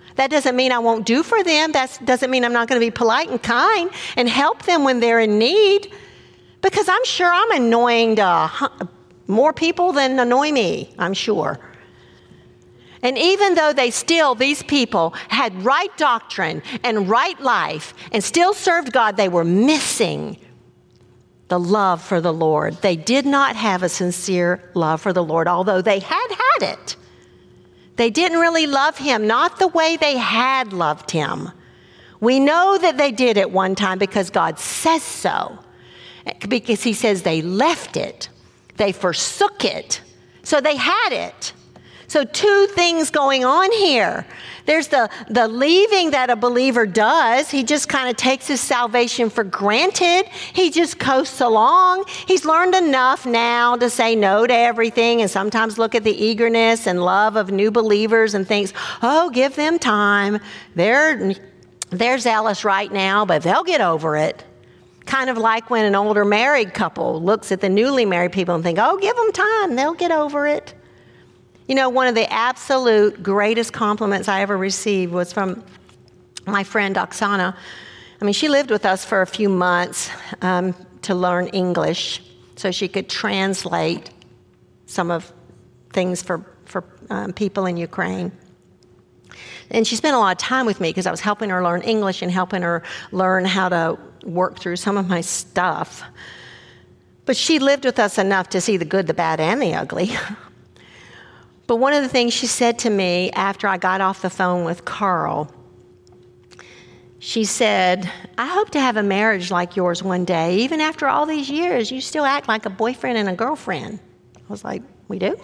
That doesn't mean I won't do for them. That doesn't mean I'm not going to be polite and kind and help them when they're in need. Because I'm sure I'm annoying to more people than annoy me, I'm sure. And even though they still, these people had right doctrine and right life and still served God, they were missing the love for the Lord. They did not have a sincere love for the Lord, although they had had it. They didn't really love him, not the way they had loved him. We know that they did at one time because God says so. Because he says they left it. They forsook it. So they had it. So two things going on here. There's the, the leaving that a believer does. He just kind of takes his salvation for granted. He just coasts along. He's learned enough now to say no to everything and sometimes look at the eagerness and love of new believers and thinks, oh, give them time. They're, they're zealous right now, but they'll get over it. Kind of like when an older married couple looks at the newly married people and think, oh, give them time. They'll get over it. You know, one of the absolute greatest compliments I ever received was from my friend Oksana. I mean, she lived with us for a few months um, to learn English so she could translate some of things for, for um, people in Ukraine. And she spent a lot of time with me because I was helping her learn English and helping her learn how to work through some of my stuff. But she lived with us enough to see the good, the bad, and the ugly. But one of the things she said to me after I got off the phone with Carl, she said, I hope to have a marriage like yours one day. Even after all these years, you still act like a boyfriend and a girlfriend. I was like, we do?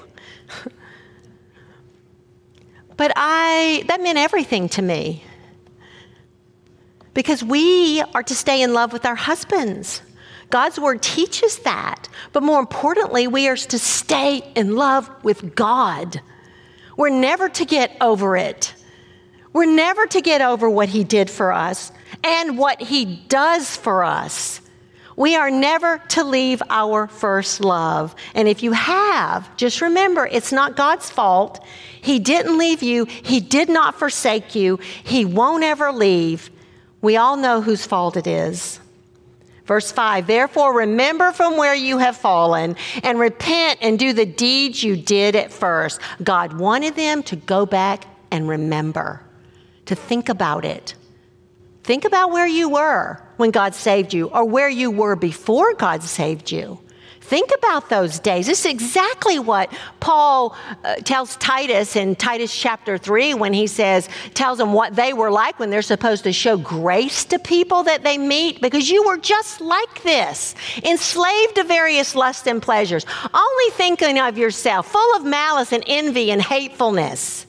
But I, that meant everything to me. Because we are to stay in love with our husbands. God's word teaches that. But more importantly, we are to stay in love with God. We're never to get over it. We're never to get over what he did for us and what he does for us. We are never to leave our first love. And if you have, just remember, it's not God's fault. He didn't leave you. He did not forsake you. He won't ever leave. We all know whose fault it is. Verse five, therefore remember from where you have fallen and repent and do the deeds you did at first. God wanted them to go back and remember, to think about it. Think about where you were when God saved you or where you were before God saved you. Think about those days. This is exactly what Paul uh, tells Titus in Titus chapter three when he says, tells them what they were like when they're supposed to show grace to people that they meet, because you were just like this, enslaved to various lusts and pleasures, only thinking of yourself, full of malice and envy and hatefulness.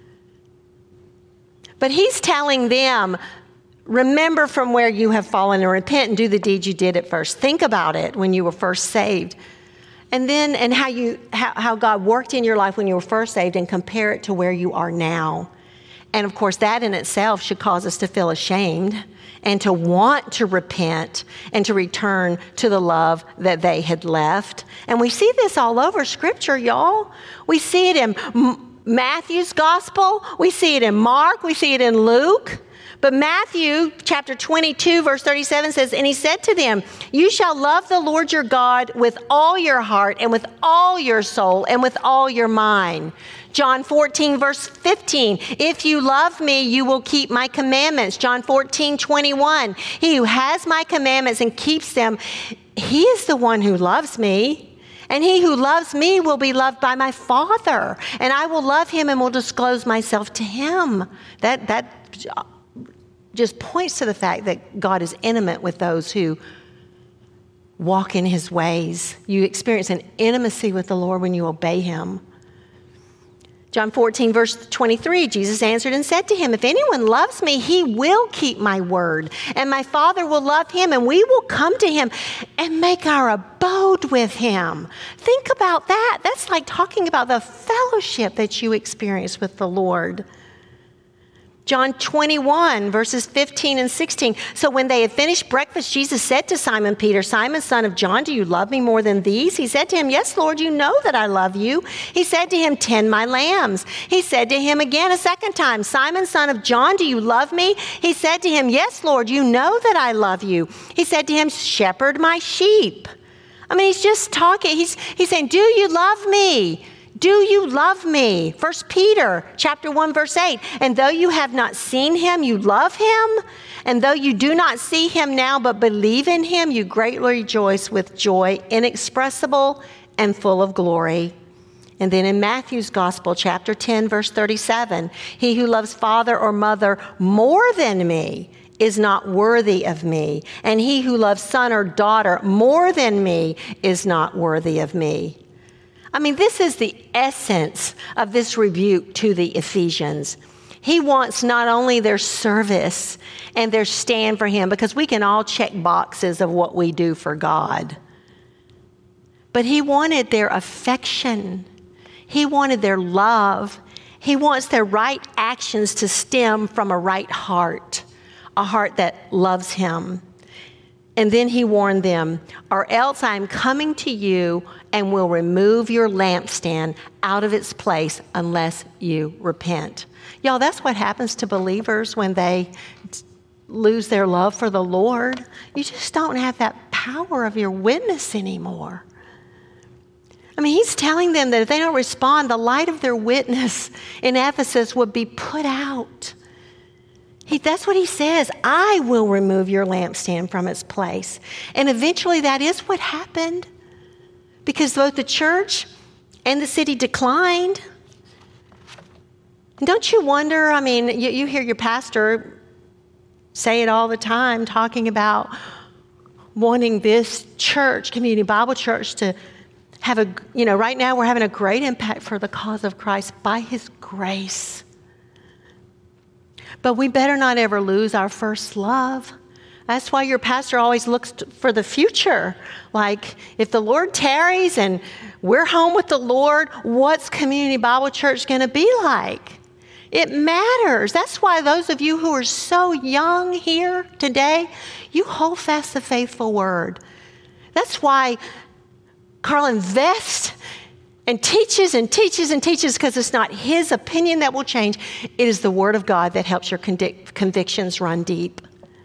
But he's telling them, remember from where you have fallen and repent and do the deeds you did at first. Think about it when you were first saved. And then, and how you, how, how God worked in your life when you were first saved, and compare it to where you are now. And of course, that in itself should cause us to feel ashamed and to want to repent and to return to the love that they had left. And we see this all over Scripture, y'all. We see it in Matthew's gospel. We see it in Mark. We see it in Luke. But Matthew chapter twenty-two, verse thirty-seven says, and he said to them, you shall love the Lord your God with all your heart and with all your soul and with all your mind. John fourteen, verse fifteen, if you love me, you will keep my commandments. John fourteen, twenty-one, he who has my commandments and keeps them, he is the one who loves me. And he who loves me will be loved by my Father. And I will love him and will disclose myself to him. That, that, just points to the fact that God is intimate with those who walk in his ways. You experience an intimacy with the Lord when you obey him. John fourteen, verse twenty-three, Jesus answered and said to him, if anyone loves me, he will keep my word, and my Father will love him, and we will come to him and make our abode with him. Think about that. That's like talking about the fellowship that you experience with the Lord. John twenty-one, verses fifteen and sixteen. So when they had finished breakfast, Jesus said to Simon Peter, Simon, son of John, do you love me more than these? He said to him, yes, Lord, you know that I love you. He said to him, tend my lambs. He said to him again a second time, Simon, son of John, do you love me? He said to him, yes, Lord, you know that I love you. He said to him, shepherd my sheep. I mean, he's just talking. He's, he's saying, do you love me? Do you love me? First Peter chapter one, verse eight. And though you have not seen him, you love him. And though you do not see him now, but believe in him, you greatly rejoice with joy inexpressible and full of glory. And then in Matthew's gospel, chapter ten, verse thirty-seven, he who loves father or mother more than me is not worthy of me. And he who loves son or daughter more than me is not worthy of me. I mean, this is the essence of this rebuke to the Ephesians. He wants not only their service and their stand for him, because we can all check boxes of what we do for God, but he wanted their affection. He wanted their love. He wants their right actions to stem from a right heart, a heart that loves him. And then he warned them, or else I am coming to you and will remove your lampstand out of its place unless you repent. Y'all, that's what happens to believers when they lose their love for the Lord. You just don't have that power of your witness anymore. I mean, he's telling them that if they don't respond, the light of their witness in Ephesus would be put out. He, that's what he says. I will remove your lampstand from its place. And eventually that is what happened, because both the church and the city declined. And don't you wonder, I mean, you, you hear your pastor say it all the time, talking about wanting this church, Community Bible Church, to have a, you know, right now we're having a great impact for the cause of Christ by his grace. But we better not ever lose our first love. That's why your pastor always looks for the future. Like, if the Lord tarries and we're home with the Lord, what's Community Bible Church going to be like? It matters. That's why those of you who are so young here today, you hold fast the faithful word. That's why Carl invests and teaches and teaches and teaches, because it's not his opinion that will change. It is the word of God that helps your convic- convictions run deep.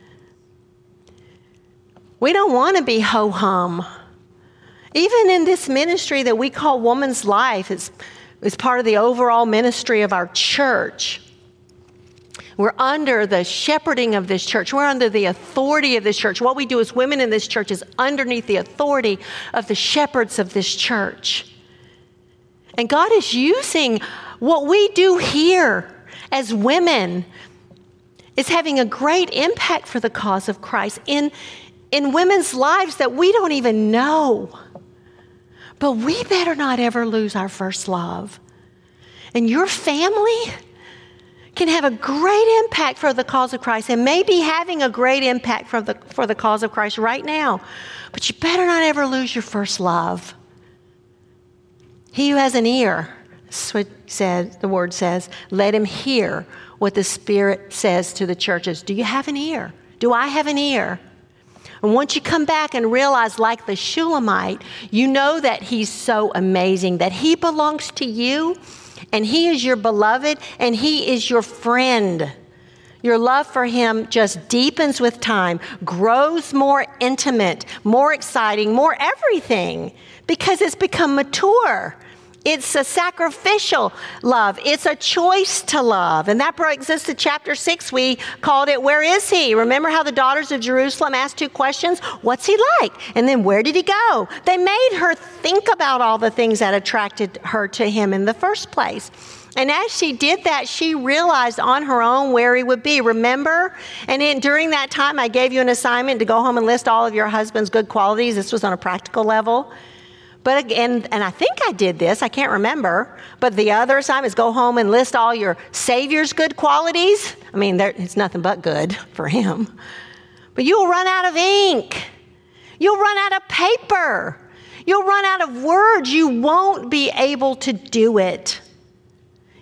We don't want to be ho-hum. Even in this ministry that we call Woman's Life, it's, it's part of the overall ministry of our church. We're under the shepherding of this church. We're under the authority of this church. What we do as women in this church is underneath the authority of the shepherds of this church. And God is using what we do here as women is having a great impact for the cause of Christ in, in women's lives that we don't even know. But we better not ever lose our first love. And your family can have a great impact for the cause of Christ, and may be having a great impact for the, for the cause of Christ right now. But you better not ever lose your first love. He who has an ear, said, the word says, let him hear what the Spirit says to the churches. Do you have an ear? Do I have an ear? And once you come back and realize, like the Shulamite, you know that he's so amazing, that he belongs to you, and he is your beloved, and he is your friend. Your love for him just deepens with time, grows more intimate, more exciting, more everything, because it's become mature. It's a sacrificial love. It's a choice to love. And that brings us to chapter six. We called it, Where is he? Remember how the daughters of Jerusalem asked two questions? What's he like? And then where did he go? They made her think about all the things that attracted her to him in the first place. And as she did that, she realized on her own where he would be. Remember? And in, during that time, I gave you an assignment to go home and list all of your husband's good qualities. This was on a practical level. But again, and I think I did this, I can't remember, but the other assignment is go home and list all your Savior's good qualities. I mean, there, it's nothing but good for him. But you'll run out of ink. You'll run out of paper. You'll run out of words. You won't be able to do it.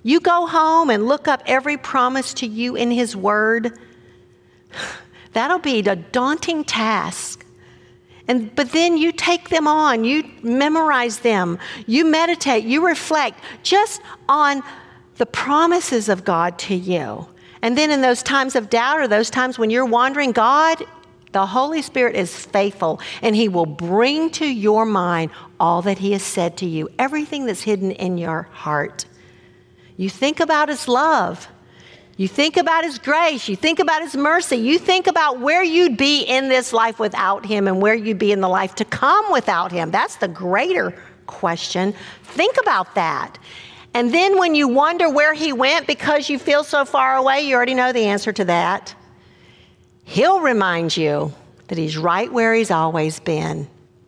You go home and look up every promise to you in His Word. That'll be a daunting task. And but then you take them on, you memorize them, you meditate, you reflect just on the promises of God to you. And then in those times of doubt or those times when you're wandering, God, the Holy Spirit is faithful, and He will bring to your mind all that He has said to you, everything that's hidden in your heart. You think about His love. You think about His grace. You think about His mercy. You think about where you'd be in this life without Him and where you'd be in the life to come without Him. That's the greater question. Think about that. And then when you wonder where He went because you feel so far away, you already know the answer to that. He'll remind you that He's right where He's always been.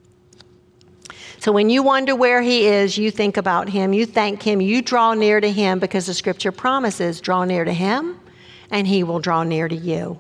So when you wonder where He is, you think about Him, you thank Him, you draw near to Him, because the Scripture promises, draw near to Him and He will draw near to you.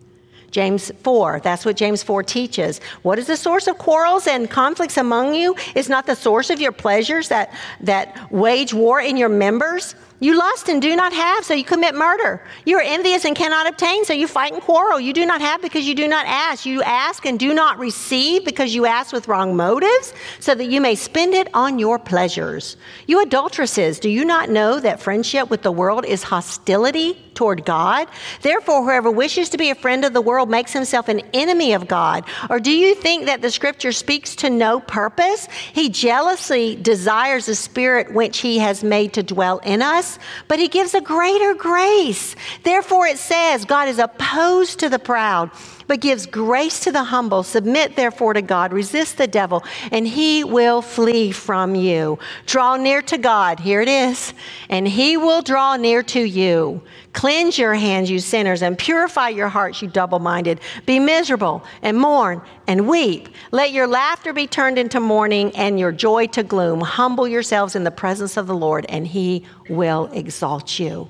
James four, that's what James four teaches. What is the source of quarrels and conflicts among you? Is not the source of your pleasures that, that wage war in your members? You lust and do not have, so you commit murder. You are envious and cannot obtain, so you fight and quarrel. You do not have because you do not ask. You ask and do not receive because you ask with wrong motives, so that you may spend it on your pleasures. You adulteresses, do you not know that friendship with the world is hostility toward God? Therefore, whoever wishes to be a friend of the world makes himself an enemy of God. Or do you think that the Scripture speaks to no purpose? He jealously desires the Spirit which He has made to dwell in us, but He gives a greater grace. Therefore it says, God is opposed to the proud, but gives grace to the humble. Submit therefore to God, resist the devil, and he will flee from you. Draw near to God, here it is, and He will draw near to you. Cleanse your hands, you sinners, and purify your hearts, you double-minded. Be miserable and mourn and weep. Let your laughter be turned into mourning and your joy to gloom. Humble yourselves in the presence of the Lord, and He will exalt you.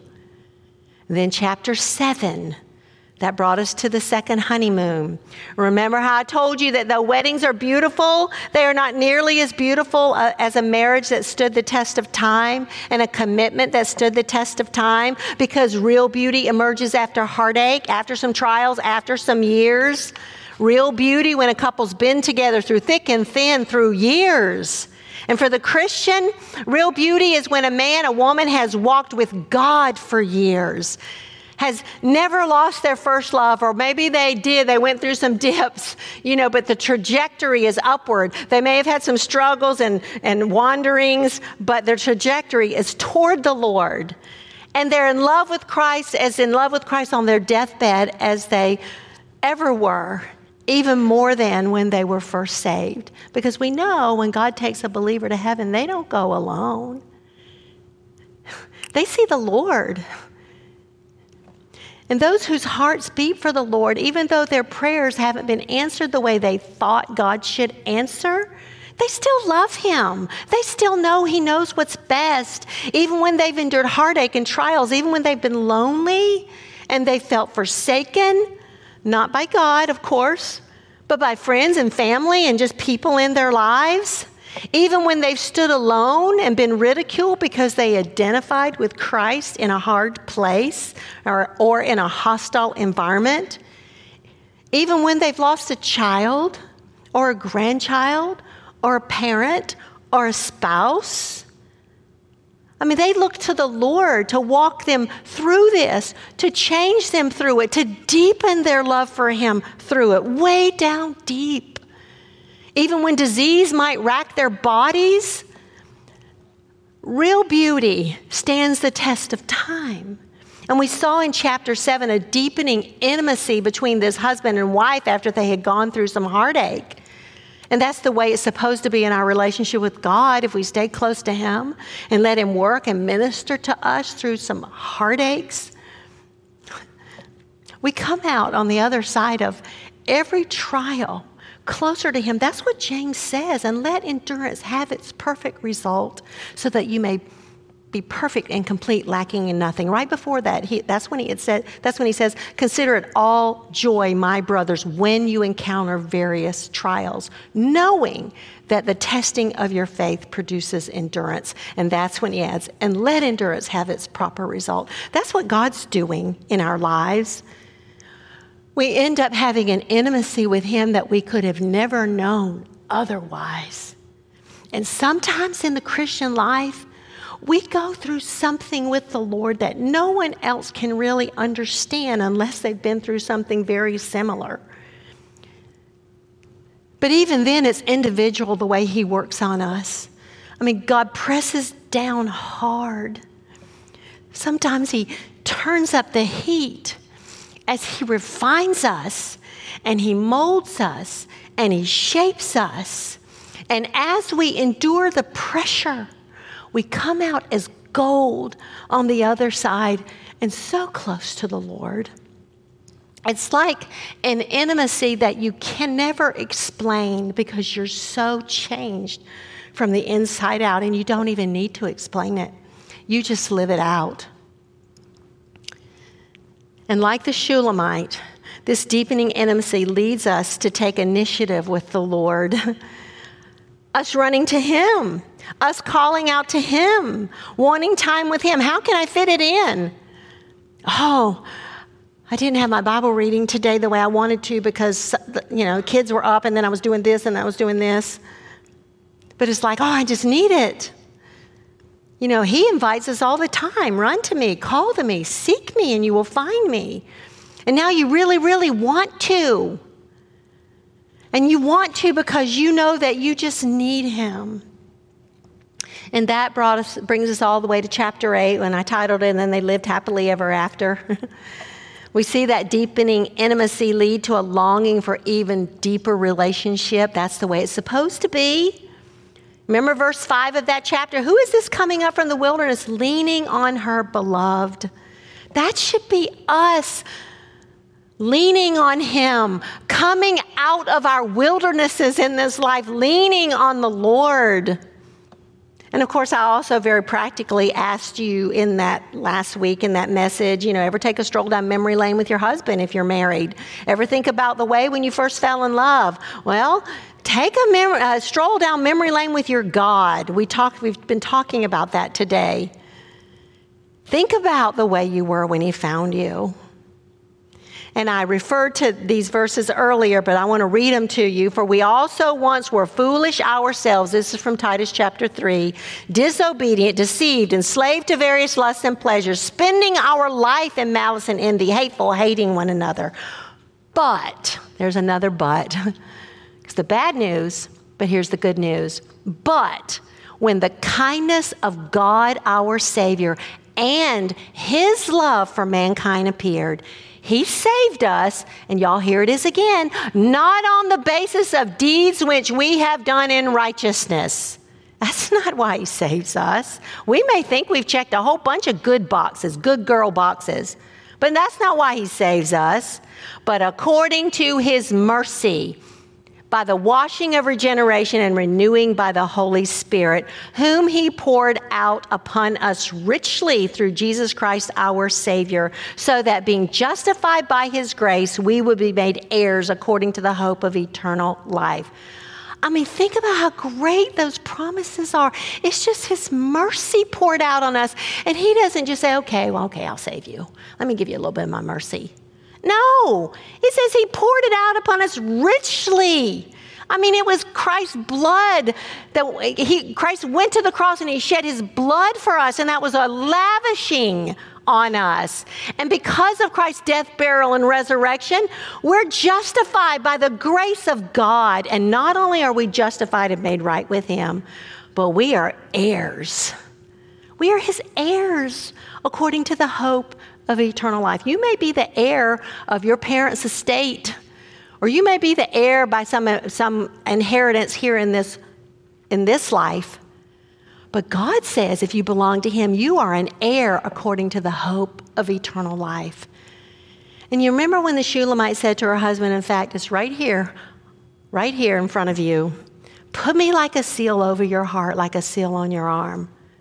Then chapter seven. That brought us to the second honeymoon. Remember how I told you that though weddings are beautiful, they are not nearly as beautiful uh, as a marriage that stood the test of time and a commitment that stood the test of time, because real beauty emerges after heartache, after some trials, after some years. Real beauty when a couple's been together through thick and thin, through years. And for the Christian, real beauty is when a man, a woman has walked with God for years, has never lost their first love, or maybe they did, they went through some dips, you know, but the trajectory is upward. They may have had some struggles and, and wanderings, but their trajectory is toward the Lord. And they're in love with Christ, as in love with Christ on their deathbed as they ever were, even more than when they were first saved. Because we know when God takes a believer to heaven, they don't go alone. They see the Lord. And those whose hearts beat for the Lord, even though their prayers haven't been answered the way they thought God should answer, they still love Him. They still know He knows what's best, even when they've endured heartache and trials, even when they've been lonely and they felt forsaken, not by God, of course, but by friends and family and just people in their lives. Even when they've stood alone and been ridiculed because they identified with Christ in a hard place or, or in a hostile environment. Even when they've lost a child or a grandchild or a parent or a spouse. I mean, they look to the Lord to walk them through this, to change them through it, to deepen their love for Him through it, way down deep. Even when disease might rack their bodies, real beauty stands the test of time. And we saw in chapter seven a deepening intimacy between this husband and wife after they had gone through some heartache. And that's the way it's supposed to be in our relationship with God, if we stay close to Him and let Him work and minister to us through some heartaches. We come out on the other side of every trial closer to Him. That's what James says. And let endurance have its perfect result, so that you may be perfect and complete, lacking in nothing. Right before that, he, that's when he had said, that's when he says, consider it all joy, my brothers, when you encounter various trials, knowing that the testing of your faith produces endurance. And that's when he adds, and let endurance have its proper result. That's what God's doing in our lives. We end up having an intimacy with him that we could have never known otherwise. And sometimes in the Christian life, we go through something with the Lord that no one else can really understand unless they've been through something very similar. But even then, it's individual the way he works on us. I mean, God presses down hard. Sometimes he turns up the heat as he refines us and he molds us and he shapes us. And as we endure the pressure, we come out as gold on the other side and so close to the Lord. It's like an intimacy that you can never explain because you're so changed from the inside out, and you don't even need to explain it. You just live it out. And like the Shulamite, this deepening intimacy leads us to take initiative with the Lord. Us running to him, us calling out to him, wanting time with him. How can I fit it in? Oh, I didn't have my Bible reading today the way I wanted to because, you know, kids were up and then I was doing this and I was doing this. But it's like, oh, I just need it. You know, he invites us all the time. Run to me, call to me, seek me, and you will find me. And now you really, really want to. And you want to because you know that you just need him. And that brought us, brings us all the way to chapter eight when I titled it, and then they lived happily ever after. We see that deepening intimacy lead to a longing for even deeper relationship. That's the way it's supposed to be. Remember verse five of that chapter? Who is this coming up from the wilderness, leaning on her beloved? That should be us. Leaning on him, coming out of our wildernesses in this life, leaning on the Lord. And of course, I also very practically asked you in that last week, in that message, you know, ever take a stroll down memory lane with your husband if you're married? Ever think about the way when you first fell in love? Well, take a, mem- a stroll down memory lane with your God. We talked, we've been talking about that today. Think about the way you were when he found you. And I referred to these verses earlier, but I want to read them to you. For we also once were foolish ourselves. This is from Titus chapter three. Disobedient, deceived, enslaved to various lusts and pleasures, spending our life in malice and envy, hateful, hating one another. But, there's another but. It's the bad news, but here's the good news. But when the kindness of God our Savior and his love for mankind appeared, he saved us, and y'all, here it is again, not on the basis of deeds which we have done in righteousness. That's not why he saves us. We may think we've checked a whole bunch of good boxes, good girl boxes, but that's not why he saves us. But according to his mercy, by the washing of regeneration and renewing by the Holy Spirit, whom he poured out upon us richly through Jesus Christ our Savior, so that being justified by his grace, we would be made heirs according to the hope of eternal life. I mean, think about how great those promises are. It's just his mercy poured out on us. And he doesn't just say, okay, well, okay, I'll save you. Let me give you a little bit of my mercy. No, he says he poured it out upon us richly. I mean, it was Christ's blood that he, Christ went to the cross and he shed his blood for us, and that was a lavishing on us. And because of Christ's death, burial, and resurrection, we're justified by the grace of God. And not only are we justified and made right with him, but we are heirs. We are his heirs according to the hope of eternal life. You may be the heir of your parents' estate, or you may be the heir by some, some inheritance here in this, in this life. But God says if you belong to him, you are an heir according to the hope of eternal life. And you remember when the Shulamite said to her husband, in fact, it's right here, right here in front of you, put me like a seal over your heart, like a seal on your arm.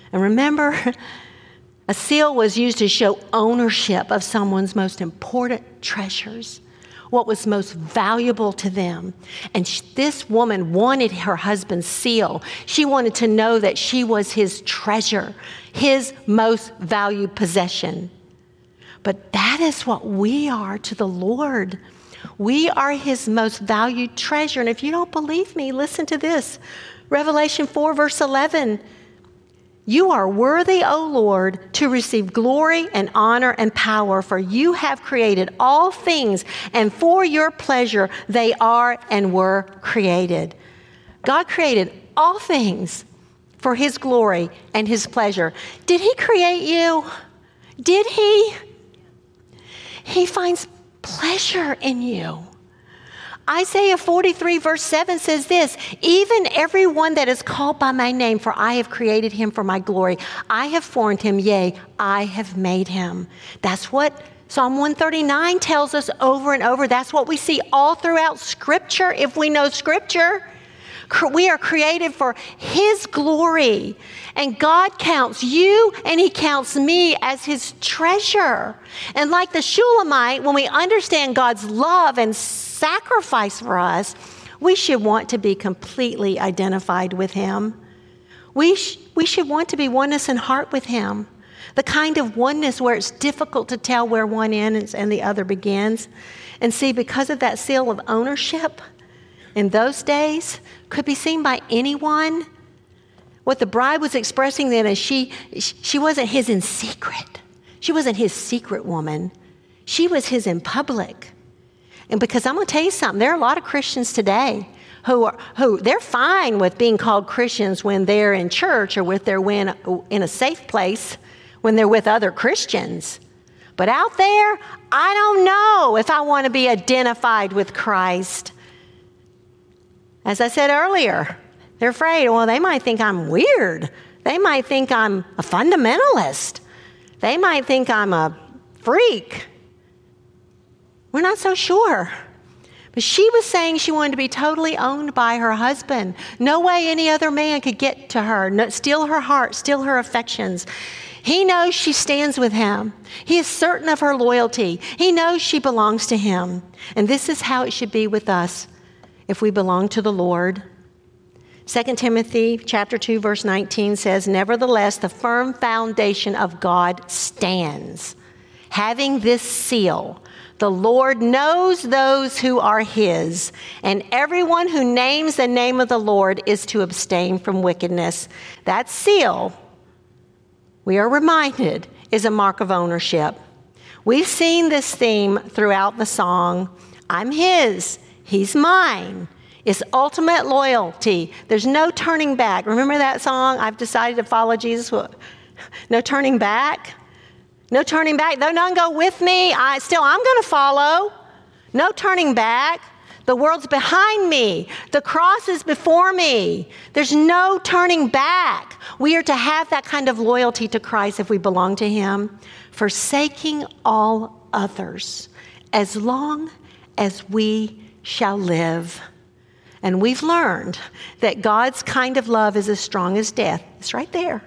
And remember, a seal was used to show ownership of someone's most important treasures, what was most valuable to them. And sh- this woman wanted her husband's seal. She wanted to know that she was his treasure, his most valued possession. But that is what we are to the Lord. We are his most valued treasure. And if you don't believe me, listen to this. Revelation four, verse eleven. You are worthy, O Lord, to receive glory and honor and power, for you have created all things, and for your pleasure they are and were created. God created all things for his glory and his pleasure. Did he create you? Did he? He finds pleasure in you. Isaiah forty-three verse seven says this, even everyone that is called by my name, for I have created him for my glory. I have formed him, yea, I have made him. That's what Psalm one thirty-nine tells us over and over. That's what we see all throughout Scripture, if we know Scripture. We are created for his glory. And God counts you and he counts me as his treasure. And like the Shulamite, when we understand God's love and sacrifice for us, we should want to be completely identified with him. We, sh- we should want to be oneness in heart with him. The kind of oneness where it's difficult to tell where one ends and the other begins. And see, because of that seal of ownership, in those days, could be seen by anyone. What the bride was expressing then is she, she wasn't his in secret. She wasn't his secret woman. She was his in public. And because I'm going to tell you something, there are a lot of Christians today who are, who they're fine with being called Christians when they're in church or with their when in a safe place when they're with other Christians. But out there, I don't know if I want to be identified with Christ. As I said earlier, they're afraid, well, they might think I'm weird. They might think I'm a fundamentalist. They might think I'm a freak. We're not so sure. But she was saying she wanted to be totally owned by her husband. No way any other man could get to her, no, steal her heart, steal her affections. He knows she stands with him. He is certain of her loyalty. He knows she belongs to him. And this is how it should be with us if we belong to the Lord. Second Timothy chapter two, verse nineteen says, nevertheless, the firm foundation of God stands, having this seal. The Lord knows those who are his, and everyone who names the name of the Lord is to abstain from wickedness. That seal, we are reminded, is a mark of ownership. We've seen this theme throughout the song. I'm his. He's mine. It's ultimate loyalty. There's no turning back. Remember that song, I've decided to follow Jesus? No turning back. No turning back. Though none go with me, I still, I'm going to follow. No turning back. The world's behind me. The cross is before me. There's no turning back. We are to have that kind of loyalty to Christ if we belong to him, forsaking all others as long as we shall live. And we've learned that God's kind of love is as strong as death. It's right there.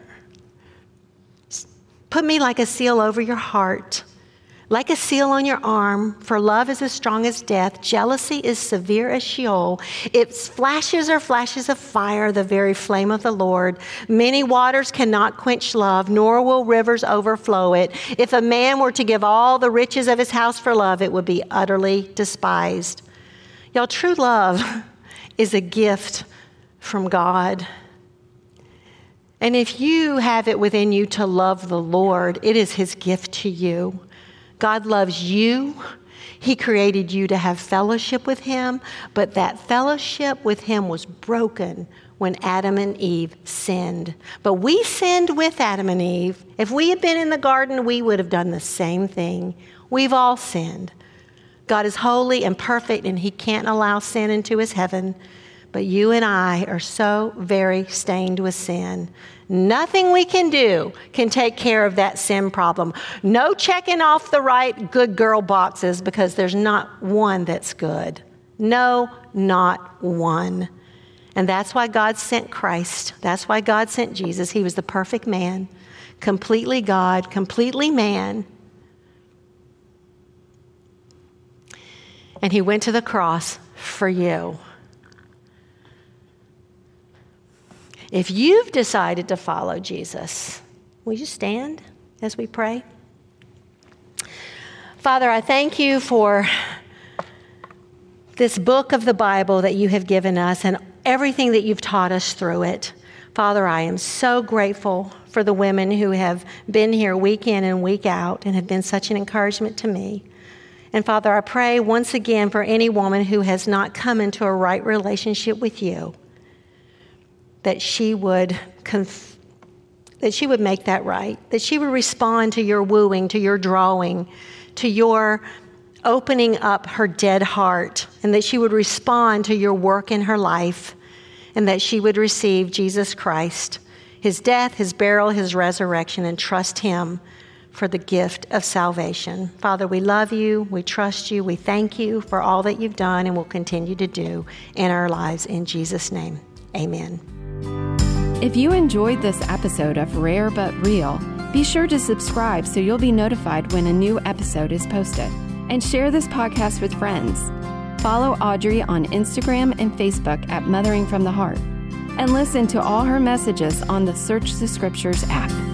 Put me like a seal over your heart, like a seal on your arm, for love is as strong as death. Jealousy is severe as Sheol. Its flashes are flashes of fire, the very flame of the Lord. Many waters cannot quench love, nor will rivers overflow it. If a man were to give all the riches of his house for love, it would be utterly despised. Y'all, true love is a gift from God. And if you have it within you to love the Lord, it is his gift to you. God loves you. He created you to have fellowship with him, but that fellowship with him was broken when Adam and Eve sinned. But we sinned with Adam and Eve. If we had been in the garden, we would have done the same thing. We've all sinned. God is holy and perfect, and he can't allow sin into his heaven. But you and I are so very stained with sin. Nothing we can do can take care of that sin problem. No checking off the right good girl boxes, because there's not one that's good. No, not one. And that's why God sent Christ. That's why God sent Jesus. He was the perfect man, completely God, completely man. And he went to the cross for you. If you've decided to follow Jesus, will you stand as we pray? Father, I thank you for this book of the Bible that you have given us and everything that you've taught us through it. Father, I am so grateful for the women who have been here week in and week out and have been such an encouragement to me. And Father, I pray once again for any woman who has not come into a right relationship with you, that she would conf- that she would make that right, that she would respond to your wooing, to your drawing, to your opening up her dead heart, and that she would respond to your work in her life, and that she would receive Jesus Christ, his death, his burial, his resurrection, and trust him for the gift of salvation. Father, we love you, we trust you, we thank you for all that you've done and will continue to do in our lives. In Jesus' name, amen. If you enjoyed this episode of Rare But Real, be sure to subscribe so you'll be notified when a new episode is posted. And share this podcast with friends. Follow Audrey on Instagram and Facebook at Mothering from the Heart. And listen to all her messages on the Search the Scriptures app.